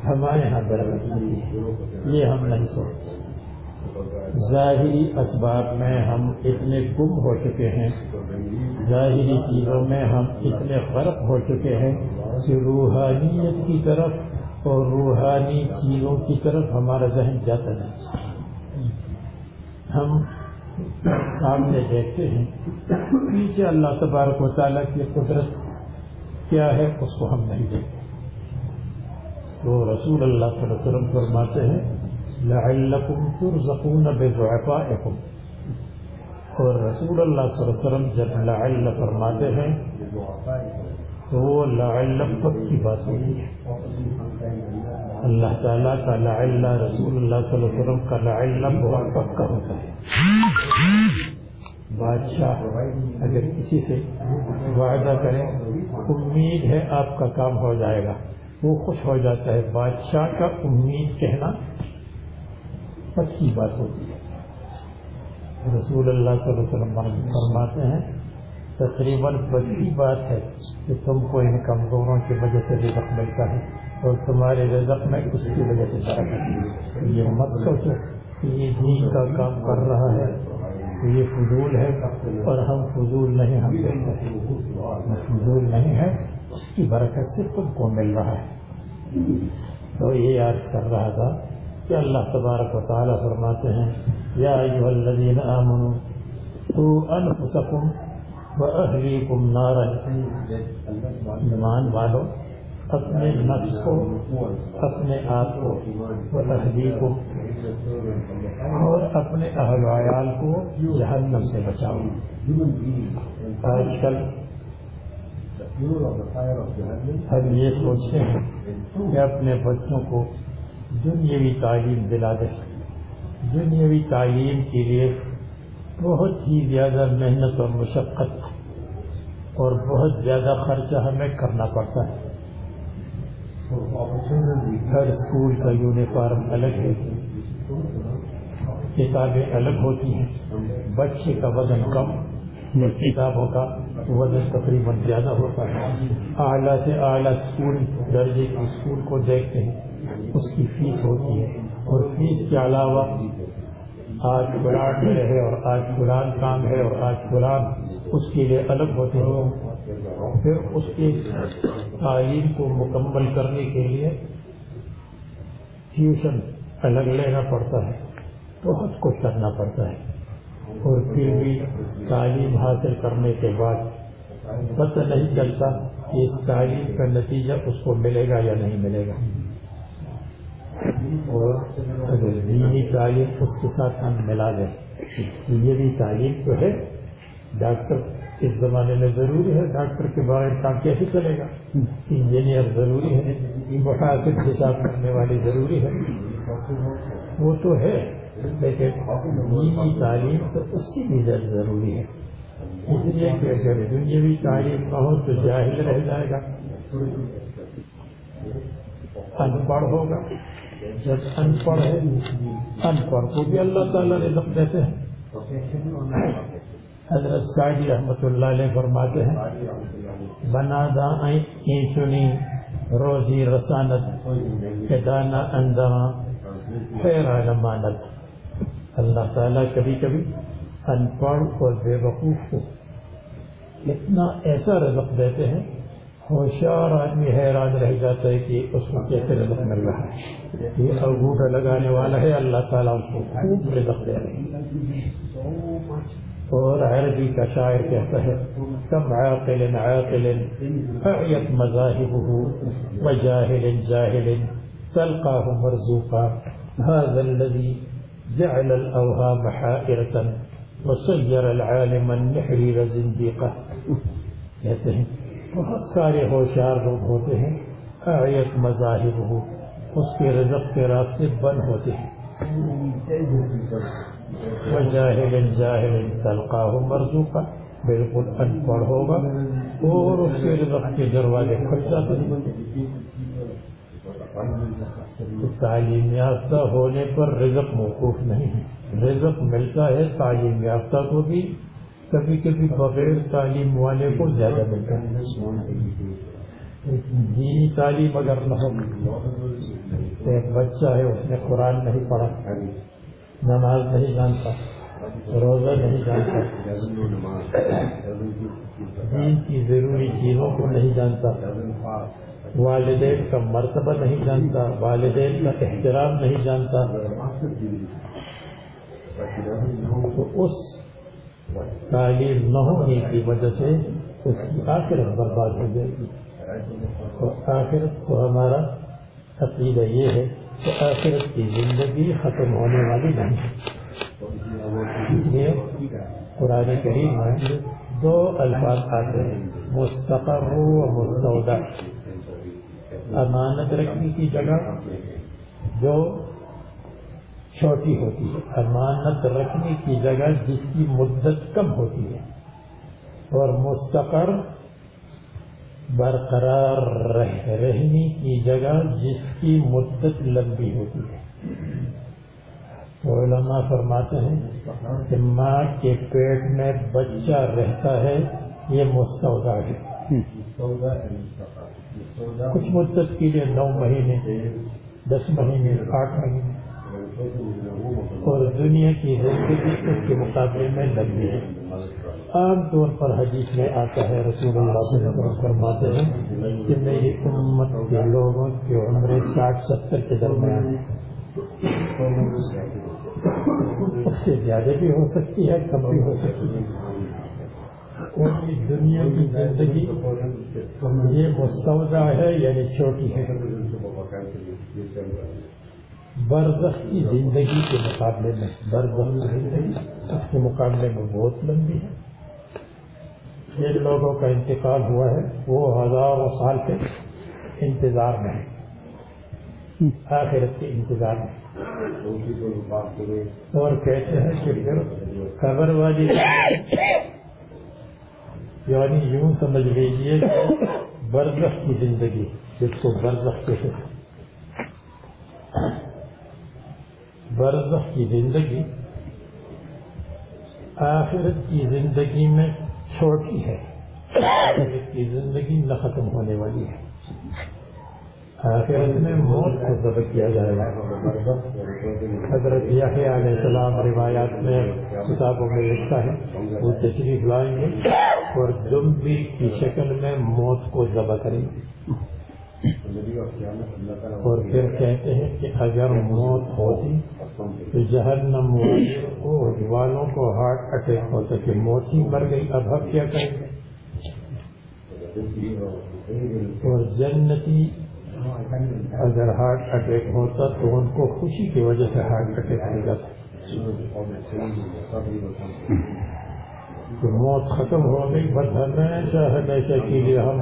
ہمارے یہاں برکت ملی ہے، یہ ہم نہیں سوچتے۔ ظاہری اسباب میں ہم اتنے گم ہو چکے ہیں، ظاہری چیزوں میں ہم اتنے غرق ہو چکے ہیں کہ روحانیت کی طرف اور روحانی چیزوں کی طرف ہمارا ذہن جاتا نہیں۔ ہم سامنے دیکھتے ہیں، پیچھے اللہ تبارک و تعالیٰ کی قدرت کیا ہے اس کو ہم نہیں دیکھتے۔ تو رسول اللہ صلی اللہ علیہ وسلم فرماتے ہیں لعلکم ترزقون بضعفائکم، اور رسول اللہ صلی اللہ علیہ وسلم جب لعل فرماتے ہیں تو وہ لعل پکی بات ہوتی ہے۔ اللہ تعالیٰ کا لعل، رسول اللہ صلی اللہ علیہ وسلم کا لعل بہت پکا ہوتا ہے۔ بادشاہ اگر کسی سے وعدہ کرے امید ہے آپ کا کام ہو جائے گا، وہ خوش ہو جاتا ہے۔ بادشاہ کا امید کہنا پکی بات ہوتی ہے۔ رسول اللہ صلی اللہ علیہ وسلم فرماتے ہیں تقریباً پکی بات ہے کہ تم کو ان کمزوروں کی وجہ سے رزق ملتا ہے اور تمہارے رزق میں اس کی وجہ سے برکت ہے۔ یہ مت سوچو کہ یہ دین کا کام کر رہا ہے، یہ فضول ہے، اور ہم فضول نہیں، ہم کہتے ہیں فضول نہیں ہے، اس کی برکت سے تم کو مل رہا ہے۔ تو یہ عرض کر رہا تھا کہ اللہ تبارک و تعالیٰ فرماتے ہیں یا ایھا الذین آمنوا قوا انفسکم واہلیکم نارا، ایمان والو اپنے نفس کو، اپنے آپ کو، واہلیکم اور اپنے اہل و عیال کو جہنم سے بچاؤ۔ آج کل ہم یہ سوچتے ہیں کہ اپنے بچوں کو دنیاوی تعلیم دلا دیں، دنیاوی تعلیم کے لیے بہت ہی زیادہ محنت اور مشقت اور بہت زیادہ خرچہ ہمیں کرنا پڑتا ہے۔ ہر اسکول کا یونیفارم الگ ہے، کتابیں الگ ہوتی ہیں، بچے کا وزن کم، کتابوں کا وزن تقریباً زیادہ ہوتا ہے۔ اعلیٰ سے اعلیٰ اسکول درجے کے اسکول کو دیکھتے ہیں، اس کی فیس ہوتی ہے، اور فیس کے علاوہ آج فلان ہے اور آج فلان کام ہے اور آج فلان اس کے لیے الگ ہوتے ہیں۔ پھر اس کی تعلیم کو مکمل کرنے کے لیے ٹیوشن الگ لینا پڑتا ہے، بہت کچھ کرنا پڑتا ہے، اور پھر بھی تعلیم حاصل کرنے کے بعد پتہ نہیں چلتا کہ اس تعلیم کا نتیجہ اس کو ملے گا یا نہیں ملے گا۔ اور اگر دینی تعلیم اس کے ساتھ ہم ملا دیں، یہ بھی تعلیم تو ہے، ڈاکٹر اس زمانے میں ضروری ہے، ڈاکٹر کے بغیر کام کیسے چلے گا؟ انجینئر ضروری ہے، محاسب حساب کرنے والی ضروری ہے، وہ تو ہے، لیکن دینی تعلیم تو اس سے بھی زیادہ ضروری ہے۔ اس لیے کہ اگر دنیاوی تعلیم نہ ہو تو جاہل رہ جائے گا، ان پڑھ ہوگا۔ جب ان پڑھ ہے، ان پڑھ کو بھی اللہ تعالیٰ رزق دیتے ہیں۔ حضرت سعدی رحمۃ اللہ علیہ فرماتے ہیں بنا دا این چنی روزی رسانت کہ دانا اندما حیران مانت۔ اللہ تعالیٰ کبھی کبھی ان پڑھ اور بے وقوف کو اتنا ایسا رزق دیتے ہیں، ہوشیار آدمی حیران رہ جاتا ہے کہ اس کو کیسے رزق مل رہا ہے۔ یہ انگوٹھا لگانے والا ہے، اللہ تعالیٰ اس کو خوب رزق دے رہے ہیں۔ اور عربی کا شاعر کہتا ہے کم عاقل عاقل اعیت مذاہبہ وجاہل جاہل تلقاہ مرزوقا هذا الذي جعل الاوهام حائرة وصیر العالم النحریر زندیقا۔ کہتے ہیں بہت سارے ہوشیار لوگ ہوتے ہیں، اعیت مذاہبہ، اس کے رزق کے راستے بند ہوتے ہیں، وجاہل جاہل تلقاہ مرزوقا، بالکل ان پڑھ ہوگا اور اس کے رزق کے دروازے کھل جاتے ہیں۔ تعلیم یافتہ ہونے پر رزق موقوف نہیں ہے، رزق ملتا ہے تعلیم یافتہ کو بھی، کبھی کبھی بغیر تعلیم والے کو زیادہ ملتا ہے۔ دینی تعلیم اگر نہ ہو ایک بچہ ہے اس نے قرآن نہیں پڑھا، نماز نہیں جانتا، روزہ نہیں جانتا، دین کی ضروری چیزوں کو نہیں جانتا، والدین کا مرتبہ نہیں جانتا، والدین کا احترام نہیں جانتا، تو اس تعلیم نہ ہونے کی وجہ سے اس کی آخرت برباد ہو جائے گی. اور آخرت کو ہمارا عقیدہ یہ ہے کہ آخرت کی زندگی ختم ہونے والی نہیں ہے. اس لیے قرآن کریم میں دو الفاظ آتے ہیں، مستقر و مستودع. امانت رکھنے کی جگہ جو چھوٹی ہوتی ہے، امانت رکھنے کی جگہ جس کی مدت کم ہوتی ہے، اور مستقر برقرار رہ رہنے کی جگہ جس کی مدت لمبی ہوتی ہے. علماء فرماتے ہیں کہ ماں کے پیٹ میں بچہ رہتا ہے یہ مستودع ہے، کچھ مدت کے لیے نو مہینے، دس مہینے، آٹھ مہینے، اور دنیا کی زندگی اس کے مقابلے میں لمبی ہے. عام طور پر حدیث میں آتا ہے، رسول اللہ صلی اللہ علیہ وسلم فرماتے ہیں کہ میری امت کے لوگوں کی عمر ساٹھ ستر کے درمیان ہے. اس سے زیادہ بھی ہو سکتی ہے، کم بھی ہو سکتی ہے. اور دنیا کی زندگی یہ مستودع ہے یعنی چھوٹی ہے. برزخ کی زندگی کے مقابلے میں برزخ کی زندگی اس کے مقابلے میں بہت لمبی ہے. جن لوگوں کا انتقال ہوا ہے وہ ہزاروں سال کے انتظار میں ہے، آخرت کے انتظار میں، اور کہتے ہیں کہ پھر قبر والی یعنی یوں سمجھ لیجیے برزخ کی زندگی جس کو برزخ کہتے ہیں، برزخ کی زندگی آخرت کی زندگی میں چھوٹی ہے. آخرت کی زندگی نہ ختم ہونے والی ہے. آخرت میں موت کو ذبح کیا جائے گا. حضرت یحییٰ علیہ السلام روایات میں کتابوں میں لکھتا ہے وہ تشریف لائیں گے اور زمبی کی شکل میں موت کو ذبح کریں گے، اور پھر کہتے ہیں کہ اگر موت ہوتی تو جہنم والوں کو ہارٹ اٹیک ہوتا کہ موت ہی مر گئی، اب ہم کیا کریں گے. اور جنتی اگر ہارٹ اٹیک ہوتا تو ان کو خوشی کی وجہ سے ہارٹ اٹیک ہو جاتا. تو موت ختم ہو گئی، بس ہمیشہ ہمیشہ کے لیے ہم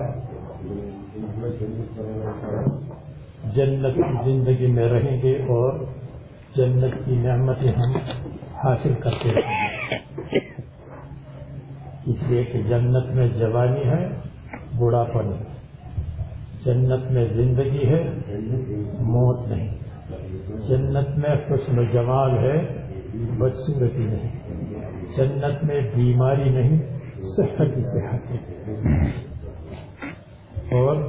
جنت کی زندگی میں رہیں گے اور جنت کی نعمتیں ہم حاصل کرتے رہیں گے. اس لیے کہ جنت میں جوانی ہے، بڑھاپن ہے، جنت میں زندگی ہے، موت نہیں. جنت میں حسن و جمال ہے، بدصورتی نہیں. جنت میں بیماری نہیں، صحت ہی صحت ہے. اور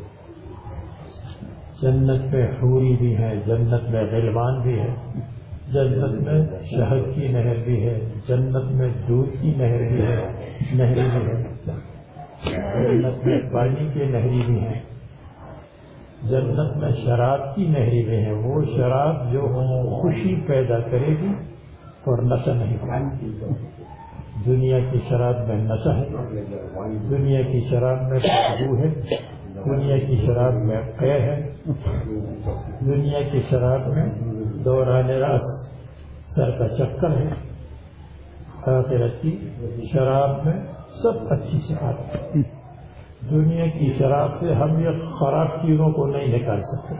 جنت میں حوری بھی ہے، جنت میں غلمان بھی ہے، جنت میں شہد کی نہر بھی ہے، جنت میں دودھ کی نہر بھی ہے، نہری بھی ہے، جنت میں پانی کی نہری بھی ہے، جنت میں شراب کی نہری بھی ہے. وہ شراب جو خوشی پیدا کرے گی اور نشہ نہیں کرے. دنیا کی شراب میں نشہ ہے، دنیا کی شراب میں بدبو ہے، دنیا کی شراب میں قے ہے، دنیا کی شراب میں دوران راس سر کا چکر ہے. آخرت کی شراب میں سب اچھی صفات ہے. دنیا کی شراب سے ہم یہ خراب چیزوں کو نہیں نکال سکتے.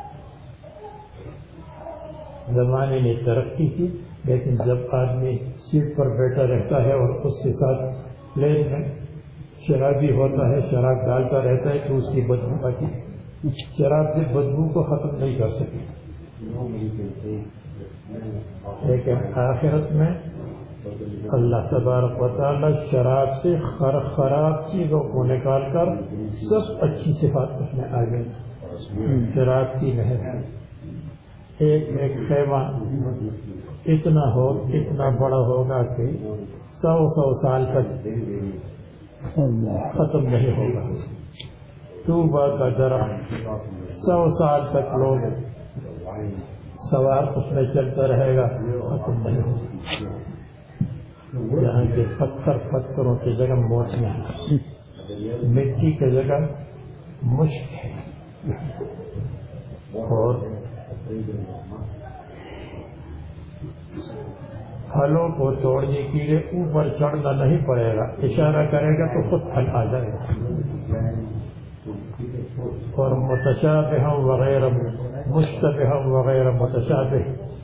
زمانے نے ترقی کی، لیکن جب آدمی سیٹ پر بیٹھا رہتا ہے اور اس کے ساتھ پلین میں شرابی ہوتا ہے، شراب ڈالتا رہتا ہے تو اس کی بدبو آتی ہے. شراب کی بدبو کو ختم نہیں کر سکے. لیکن آخرت میں اللہ تبارک و تعالی شراب سے خراب چیزوں کو نکال کر سب اچھی صفات اس میں آ گئی. شراب کی نہر ہے، ایک ایک خیمہ اتنا ہو اتنا بڑا ہوگا کہ سو سو سال تک ختم نہیں ہوگا. طوبہ کا درخت سو سال تک لوگ سوار اس میں چلتا رہے گا، ختم نہیں ہوگا. یہاں کے پتھر پتھروں کی جگہ موتیاں ہیں، مٹی کی جگہ مشک ہے، اور پھلوں کو توڑنے کے لیے اوپر چڑھنا نہیں پڑے گا، اشارہ کرے گا تو خود پھل آ جائے گا. اور متشابہ وغیرہ مشتبہ وغیرہ متشابہ،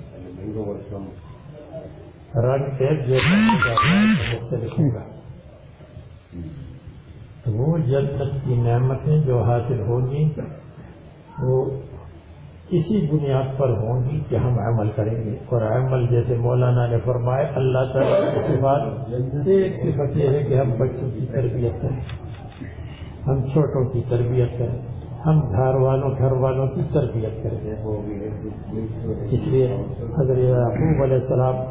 رنگ ایک جیسا مختلف ہوگا. وہ جنت کی نعمتیں جو حاصل ہوں گی وہ اسی بنیاد پر ہوں گی کہ ہم عمل کریں گے. اور عمل جیسے مولانا نے فرمایا اللہ تعالیٰ کی صفات، ایک صفت یہ ہے کہ ہم بچوں کی تربیت کریں، ہم چھوٹوں کی تربیت کریں، ہم گھر والوں گھر والوں کی تربیت کریں. اس لیے حضرت یعقوب علیہ السلام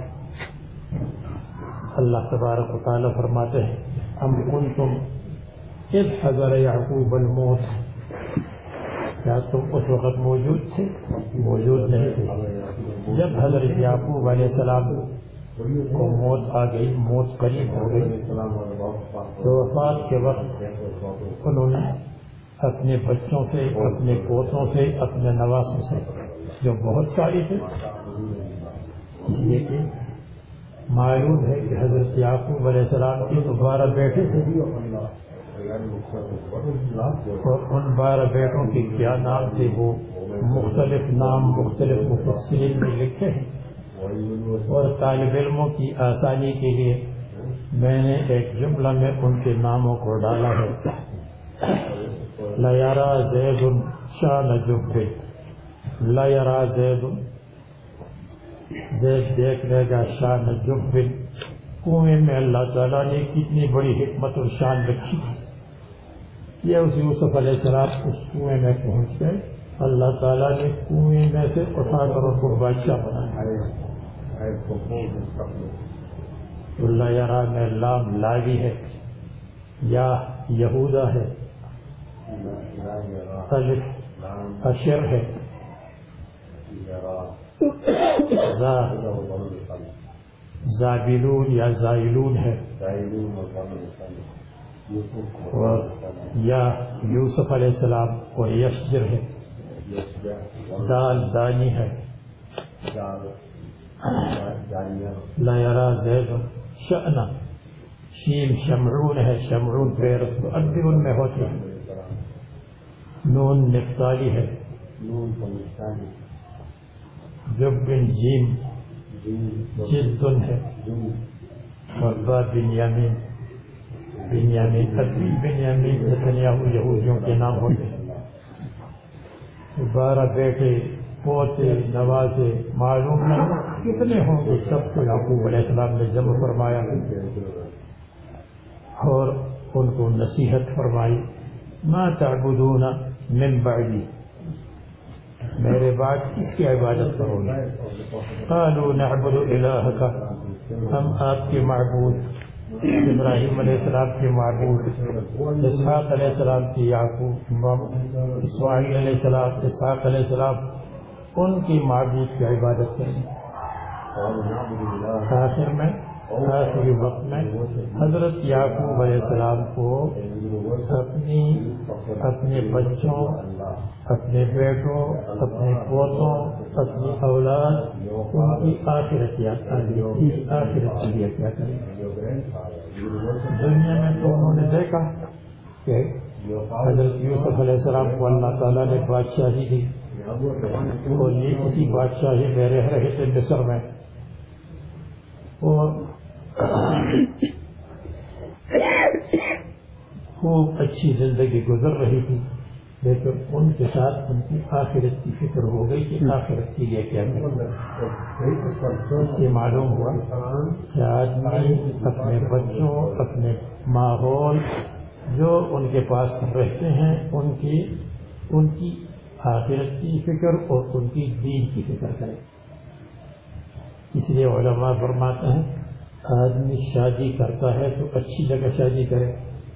اللہ تبارک و تعالیٰ فرماتے ہیں ام کنتم اذ حضر یعقوب الموت، کیا تم اس وقت موجود تھے؟ موجود نہیں تھے جب حضرت یعقوب علیہ السلام کو موت آ گئی، موت قریب ہو گئی. تو وفات کے وقت انہوں نے اپنے بچوں سے، اپنے پوتوں سے، اپنے نواسوں سے جو بہت ساری تھے، اس لیے کہ معلوم ہے کہ حضرت یعقوب علیہ السلام کے تو بارہ بیٹے تھے، اور ان بارہ بیٹوں کے کیا نام تھے وہ مختلف نام مختلف مفسرین میں لکھے ہیں. اور طالب علموں کی آسانی کے لیے میں نے ایک جملہ میں ان کے ناموں کو ڈالا ہے. لیرا زید شان جب، لیرا زید زید دیکھ لے گا، شان جب کنویں میں اللہ تعالیٰ نے کتنی بڑی حکمت اور شان رکھی تھی. یہ اس یوسف علیہ السلام اس کنویں میں پہنچ گئے، اللہ تعالیٰ نے کنویں میں سے اٹھا کر ان کو بادشاہ بنایا. اللہ یرا میں لام لاوی ہے، یا یہودا ہے، الف اشر ہے، زابلون یا زائلون ہے، اور یا یوسف علیہ السلام اور یشجر ہے، دال دانی ہے. لا یرا زید شأنا، شین شمعون ہے، شمعون پیرس مؤدب میں ہوتے ہیں. نون نفتالی ہے، جب بن جیم جدن ہے، اور با بنیامین، بنیامین ابی بنیامین نتنیاہو یہودیوں کے نام ہوتے ہیں. بارہ بیٹے پوتے نوازے معلوم نہیں کتنے ہوں گے، سب کو یعقوب علیہ السلام نے جمع فرمایا اور ان کو نصیحت فرمائی. ما تعبدون من بعدی، میرے بعد کس کی عبادت کرو گے؟ قالوا نعبد الہک، ہم آپ کے معبود، ابراہیم علیہ السلام کے معبود، اسحاق علیہ السلام کی یعقوب، اسماعیل علیہ السلام، اسحاق علیہ السلام، ان کی معبود کی عبادت کریں. آخر میں آخری وقت میں حضرت یعقوب علیہ السلام کو اپنی اپنے بچوں، اپنے بیٹوں، اپنے پوتوں، اپنی اولاد، ان کی آخرت یاد آ گئی. آخرت کے لیے کیا کریں؟ دنیا میں تو انہوں نے دیکھا کہ حضرت یوسف علیہ السلام کو اللہ تعالیٰ نے بادشاہی دی، اور یہ اسی بادشاہی میں رہ رہے تھے مصر میں، اور خوب اچھی زندگی گزر رہی تھی. لیکن ان کے ساتھ ان کی آخرت کی فکر ہو گئی کہ آخرت کے لیے کیا کریں. اس سے معلوم ہوا کہ آدمی اپنے بچوں، اپنے ماحول جو ان کے پاس رہتے ہیں، ان کی ان کی آخرت کی فکر اور ان کی دین کی فکر کرے. اس لیے علماء فرماتے ہیں آدمی شادی کرتا ہے تو اچھی جگہ شادی کرے.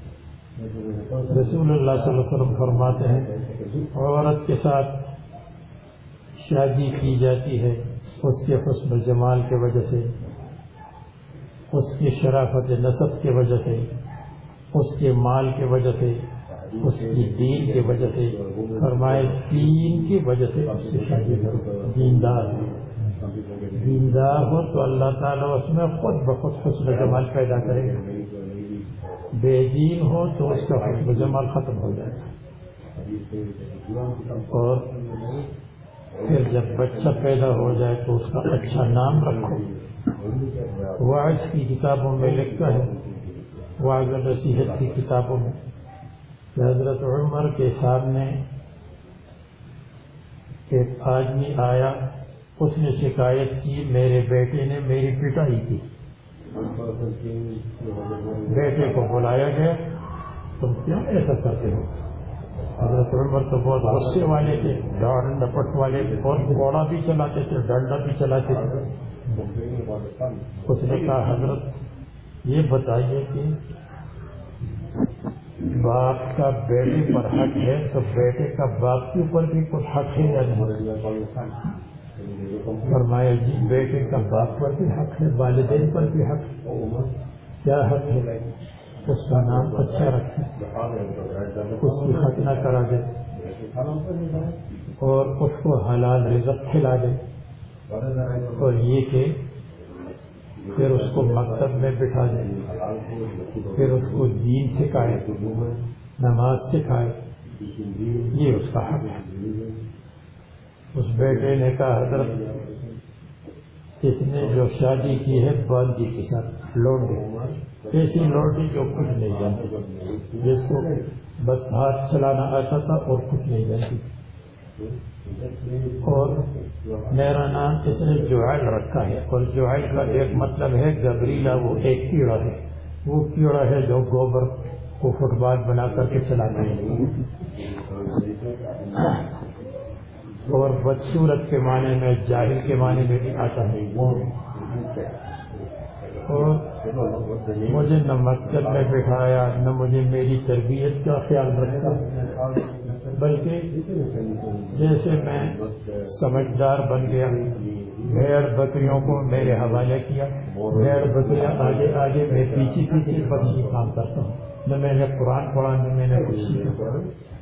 رسول اللہ صلی اللہ علیہ وسلم فرماتے ہیں عورت کے ساتھ شادی کی جاتی ہے اس کے حسن و جمال کی وجہ سے، اس کی شرافت نسب کی وجہ سے، اس کے مال کی وجہ سے، اس کی دین کی وجہ سے. فرمائے دین کی وجہ سے اس سے شادی کرو. دیندار دیندار ہو تو اللہ تعالیٰ اس میں خود بخود حسن و جمال پیدا کرے گا. بے دین ہو تو اس کا حسن و جمال ختم ہو جائے گا. اور پھر جب بچہ پیدا ہو جائے تو اس کا اچھا نام رکھو. واعظ کی کتابوں میں لکھتا ہے، واعظ و نصیحت کی کتابوں میں، کہ حضرت عمر کے سامنے ایک آدمی آیا، اس نے شکایت کی میرے بیٹے نے میری پٹائی کی. بیٹے کو بلایا گیا، تم کیوں ایسا کرتے ہو؟ حضرت عمر تو بہت غصے والے تھے، ڈانٹ ڈپٹ والے تھے، اور گھوڑا بھی چلاتے تھے، ڈنڈا بھی چلاتے تھے. اس نے کہا حضرت یہ بتائیے کہ باپ کا بیٹے پر حق ہے تو بیٹے کا باپ کے اوپر بھی کچھ حق ہے یا نہیں؟ فرمایا جی بیٹے کا باپ پر بھی حق ہے، والدین پر بھی حق ہے. کیا حق ہے؟ اس کا نام اچھا رکھے، اس کی ختنہ کرا دے اور اس کو حلال رزق کھلا دے، اور یہ کہ پھر اس کو مکتب میں بٹھا دے، پھر اس کو دین سکھائے، نماز سکھائے. یہ اس کا حق ہے. اس بیٹے نے کہا حضرت اس نے جو شادی کی ہے باندھی کے ساتھ لوٹی، ایسی لوٹی جو کچھ نہیں جانتی، جس کو بس ہاتھ چلانا آتا تھا اور کچھ نہیں جانتی. اور میرا نام اس نے جوائل رکھا ہے، اور جوائل کا ایک مطلب ہے گبریلا، وہ ایک کیڑا ہے، وہ کیڑا ہے جو گوبر کو فٹ بال بنا کر کے چلاتا ہے. اور بدصورت کے معنی میں، جاہل کے معنی میں بھی آتا ہے. اور مجھے نہ مکتب میں بٹھایا، نہ مجھے میری تربیت کا خیال رکھا، بلکہ جیسے میں سمجھدار بن گیا بھیڑ بکریوں کو میرے حوالے کیا. بھیڑ بکریاں آگے آگے، میں پیچھے پیچھے، بس یہ کام کرتا ہوں. نہ میں نے قرآن پڑھا، نہ میں نے کچھ سیکھا.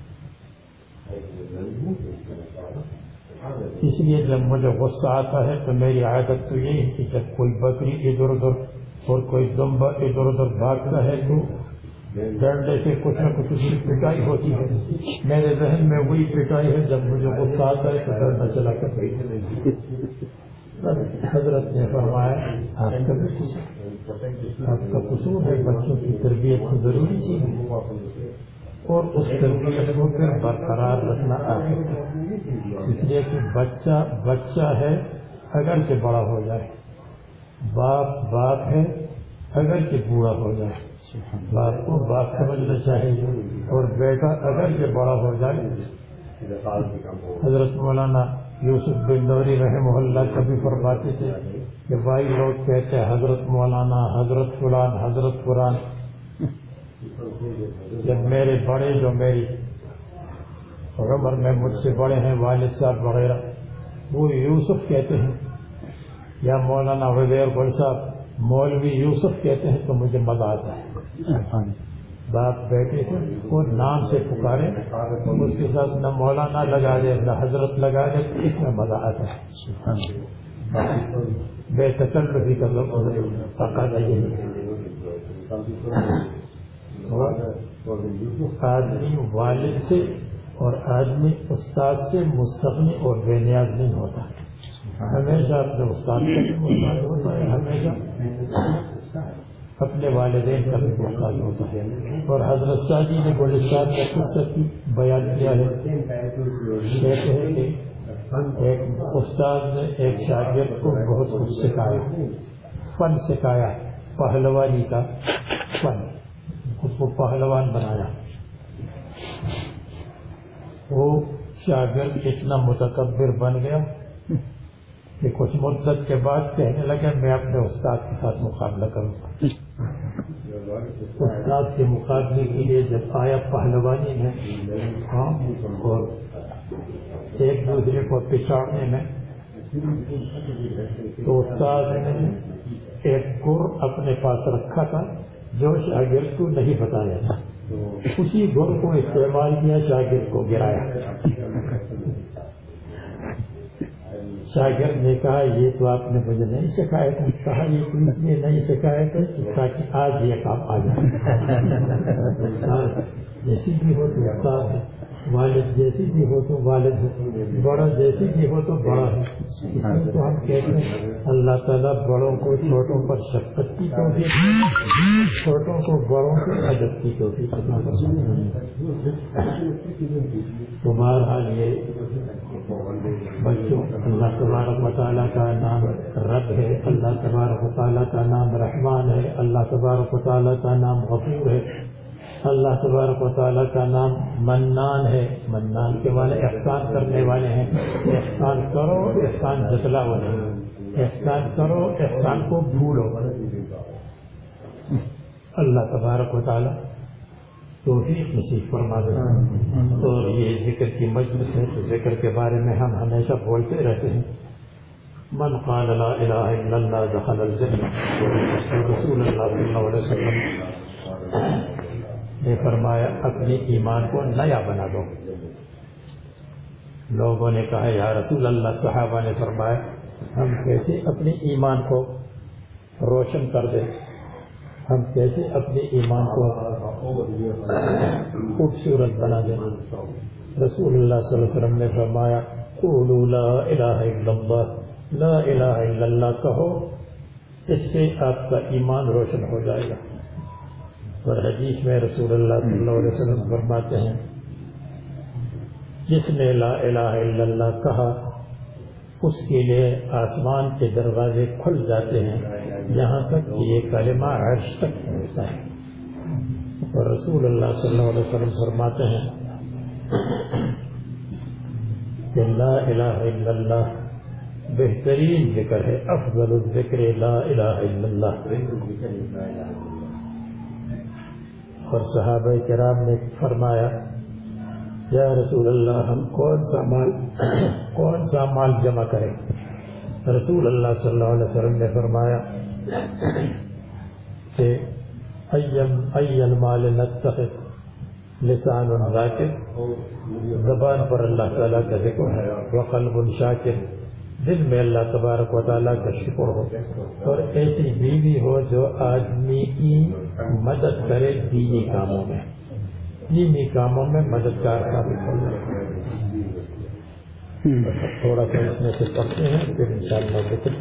اس لیے جب مجھے غصہ آتا ہے تو میری عادت تو یہی کہ جب کوئی بکری ادھر ادھر اور کوئی دمبا ادھر ادھر بھاگتا ہے تو ڈنڈے سے کچھ نہ کچھ اس کی پٹائی ہوتی ہے. میرے ذہن میں وہی پٹائی ہے. جب مجھے غصہ آتا ہے تو ڈنڈا چلا کر حضرت نے فرمایا آپ کا آپ کا قصور ہے، بچوں کی تربیت کو ضروری چیز اور اس تربیت کو پھر برقرار رکھنا آخر ہے. اس لیے کہ بچہ بچہ ہے اگر کہ بڑا ہو جائے، باپ باپ ہے اگر کہ بوڑھا ہو جائے. باپ کو باپ سمجھنا چاہیے، اور بیٹا اگر کہ بڑا ہو جائے. حضرت مولانا یوسف بن نوری رحمہ اللہ کبھی فرماتے تھے کہ بھائی لوگ کہتے ہیں حضرت مولانا، حضرت فلان، حضرت فلان. جب میرے بڑے جو میری عمر میں مجھ سے بڑے ہیں، والد صاحب وغیرہ، وہ یوسف کہتے ہیں، یا مولانا وزیر گل صاحب مولوی یوسف کہتے ہیں تو مجھے مزہ آتا ہے. باپ بیٹے سے اور نام سے پکارے، اس کے ساتھ نہ مولانا لگا دے نہ حضرت لگا دے، اس میں مزہ آتا ہے. بے تکلفی کا تقاضا یہی ہے. آدمی والد سے اور آدمی استاد سے مستغنی اور بے نیاز نہیں ہوتا. ہمیشہ اپنے استاد کا بھی محتاج ہوتا ہے، ہمیشہ اپنے والدین کا بھی محتاج ہوتا ہے. اور حضرت شاہ جی نے گلستان کا قصہ کی بیان کیا ہے. کہتے ہیں کہ ایک استاد نے ایک شاگرد کو بہت کچھ سکھایا، فن سکھایا، پہلوانی کا فن، اس کو پہلوان بنایا. وہ شاگرد اتنا متکبر بن گیا کہ کچھ مدت کے بعد کہنے لگا میں اپنے استاد کے ساتھ مقابلہ کروں گا. استاد کے مقابلے کے لیے جب آیا پہلوانی میں ہاں اور ایک دوسرے کو پچھاڑنے میں، تو استاد نے ایک گر اپنے پاس رکھا تھا جو شاگرد کو نہیں بتایا تھا، اسی گر کو استعمال کیا، شاگرد کو گرایا. شاگرد نے کہا یہ تو آپ نے مجھے نہیں سکھایا تھا. کہا یہ تو اس لیے نہیں سکھایا تھا تاکہ آج یہ کام آ جائے. جیسی بھی ہو تو استاد ہے، والد جیسی بھی ہو تو والد ہے، بڑا جیسی بھی ہو تو بڑا ہے. اس میں تو ہم کہتے ہیں اللہ تعالیٰ بڑوں کو چھوٹوں پر شفقت کی توفیق، چھوٹوں کو بڑوں کے ادب کی توفیق. تو بہرحال یہ بچوں، اللہ تبارک و تعالیٰ کا نام رب ہے، اللہ تبارک و تعالیٰ کا نام رحمان ہے، اللہ تبارک و تعالیٰ کا نام غفور ہے، اللہ تبارک و تعالیٰ کا نام منان ہے. منان کے والے احسان کرنے والے ہیں. احسان کرو، احسان جتلاؤ نہیں، احسان کرو، احسان کو بھولو. اللہ تبارک و تعالیٰ توفیق نصیب فرما دے. اور یہ ذکر کی مجلس ہے تو ذکر کے بارے میں ہم ہمیشہ بولتے رہتے ہیں. من قال لا الہ الا اللہ دخل الجنہ. رسول اللہ صلی اللہ علیہ وسلم نے فرمایا اپنے ایمان کو نیا بنا دو. لوگوں نے کہا یا رسول اللہ، صحابہ نے فرمایا ہم کیسے اپنے ایمان کو روشن کر دیں، ہم کیسے اپنے ایمان کو خوبصورت بنا دیں. رسول اللہ صلی اللہ علیہ وسلم نے فرمایا قولوا لا الہ الا اللہ، لا الہ الا اللہ کہو، اس سے آپ کا ایمان روشن ہو جائے گا. اور حدیث میں رسول اللہ صلی اللہ علیہ وسلم فرماتے ہیں جس نے لا الہ الا اللہ کہا اس کے لیے آسمان کے دروازے کھل جاتے ہیں یہاں تک کہ یہ کلمہ عرش تک پہنچتا ہے. اور رسول اللہ صلی اللہ علیہ وسلم فرماتے ہیں کہ لا الہ الا اللہ بہترین ذکر ہے، افضل الذکر لا الہ الا اللہ. اور صحابہ کرام نے فرمایا یا رسول اللہ ہم کون سا مال کون سا مال جمع کریں؟ رسول اللہ صلی اللہ علیہ وسلم نے فرمایا کہ ای المال نتخذ لسان ذاکر، زبان پر اللہ تعالیٰ کا ذکر ہے، وقلب شاکر، دل میں اللہ تبارک و تعالیٰ کا شکر ہو، اور ایسی بیوی ہو جو آدمی کی مدد کرے دینی کاموں میں، دینی کاموں میں مددگار ثابت ہو جائے. تھوڑا سا اس میں سے پڑھتے ہیں پھر انشاءاللہ ذکر.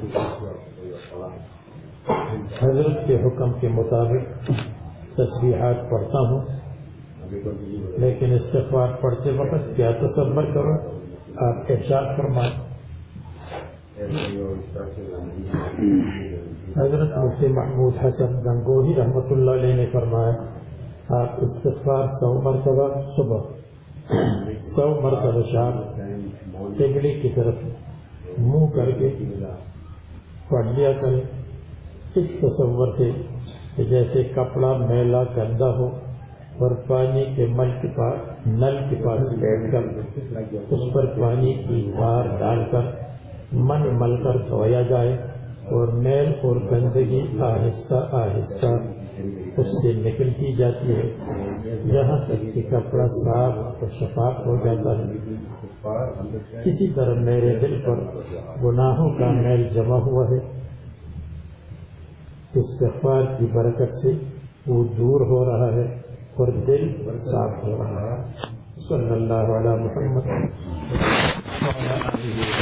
حضرت کے حکم کے مطابق تسبیحات پڑھتا ہوں، لیکن استغفار پڑھتے وقت کیا تصور کرو، آپ ارشاد فرمائیں. حضرت مفتی محمود حسن گنگوہی رحمۃ اللہ علیہ نے فرمایا آپ استغفار سو مرتبہ صبح، سو مرتبہ شام، قبلے کی طرف منہ کر کے پڑھ لیا کریں، اس تصور سے کہ جیسے کپڑا میلا گندا ہو اور پانی کے مل کے پاس نل کے پاس بیٹھ کر اس پر پانی کی بار ڈال کر من مل کر دھویا جائے اور میل اور گندگی آہستہ آہستہ اس سے نکلتی جاتی ہے یہاں تک کہ کپڑا صاف اور شفاف ہو جاتا ہے. اسی طرح میرے دل پر گناہوں کا میل جمع ہوا ہے، استغفار کی برکت سے وہ دور ہو رہا ہے اور دل صاف ہو رہا ہے. صلی اللہ علیہ محمد.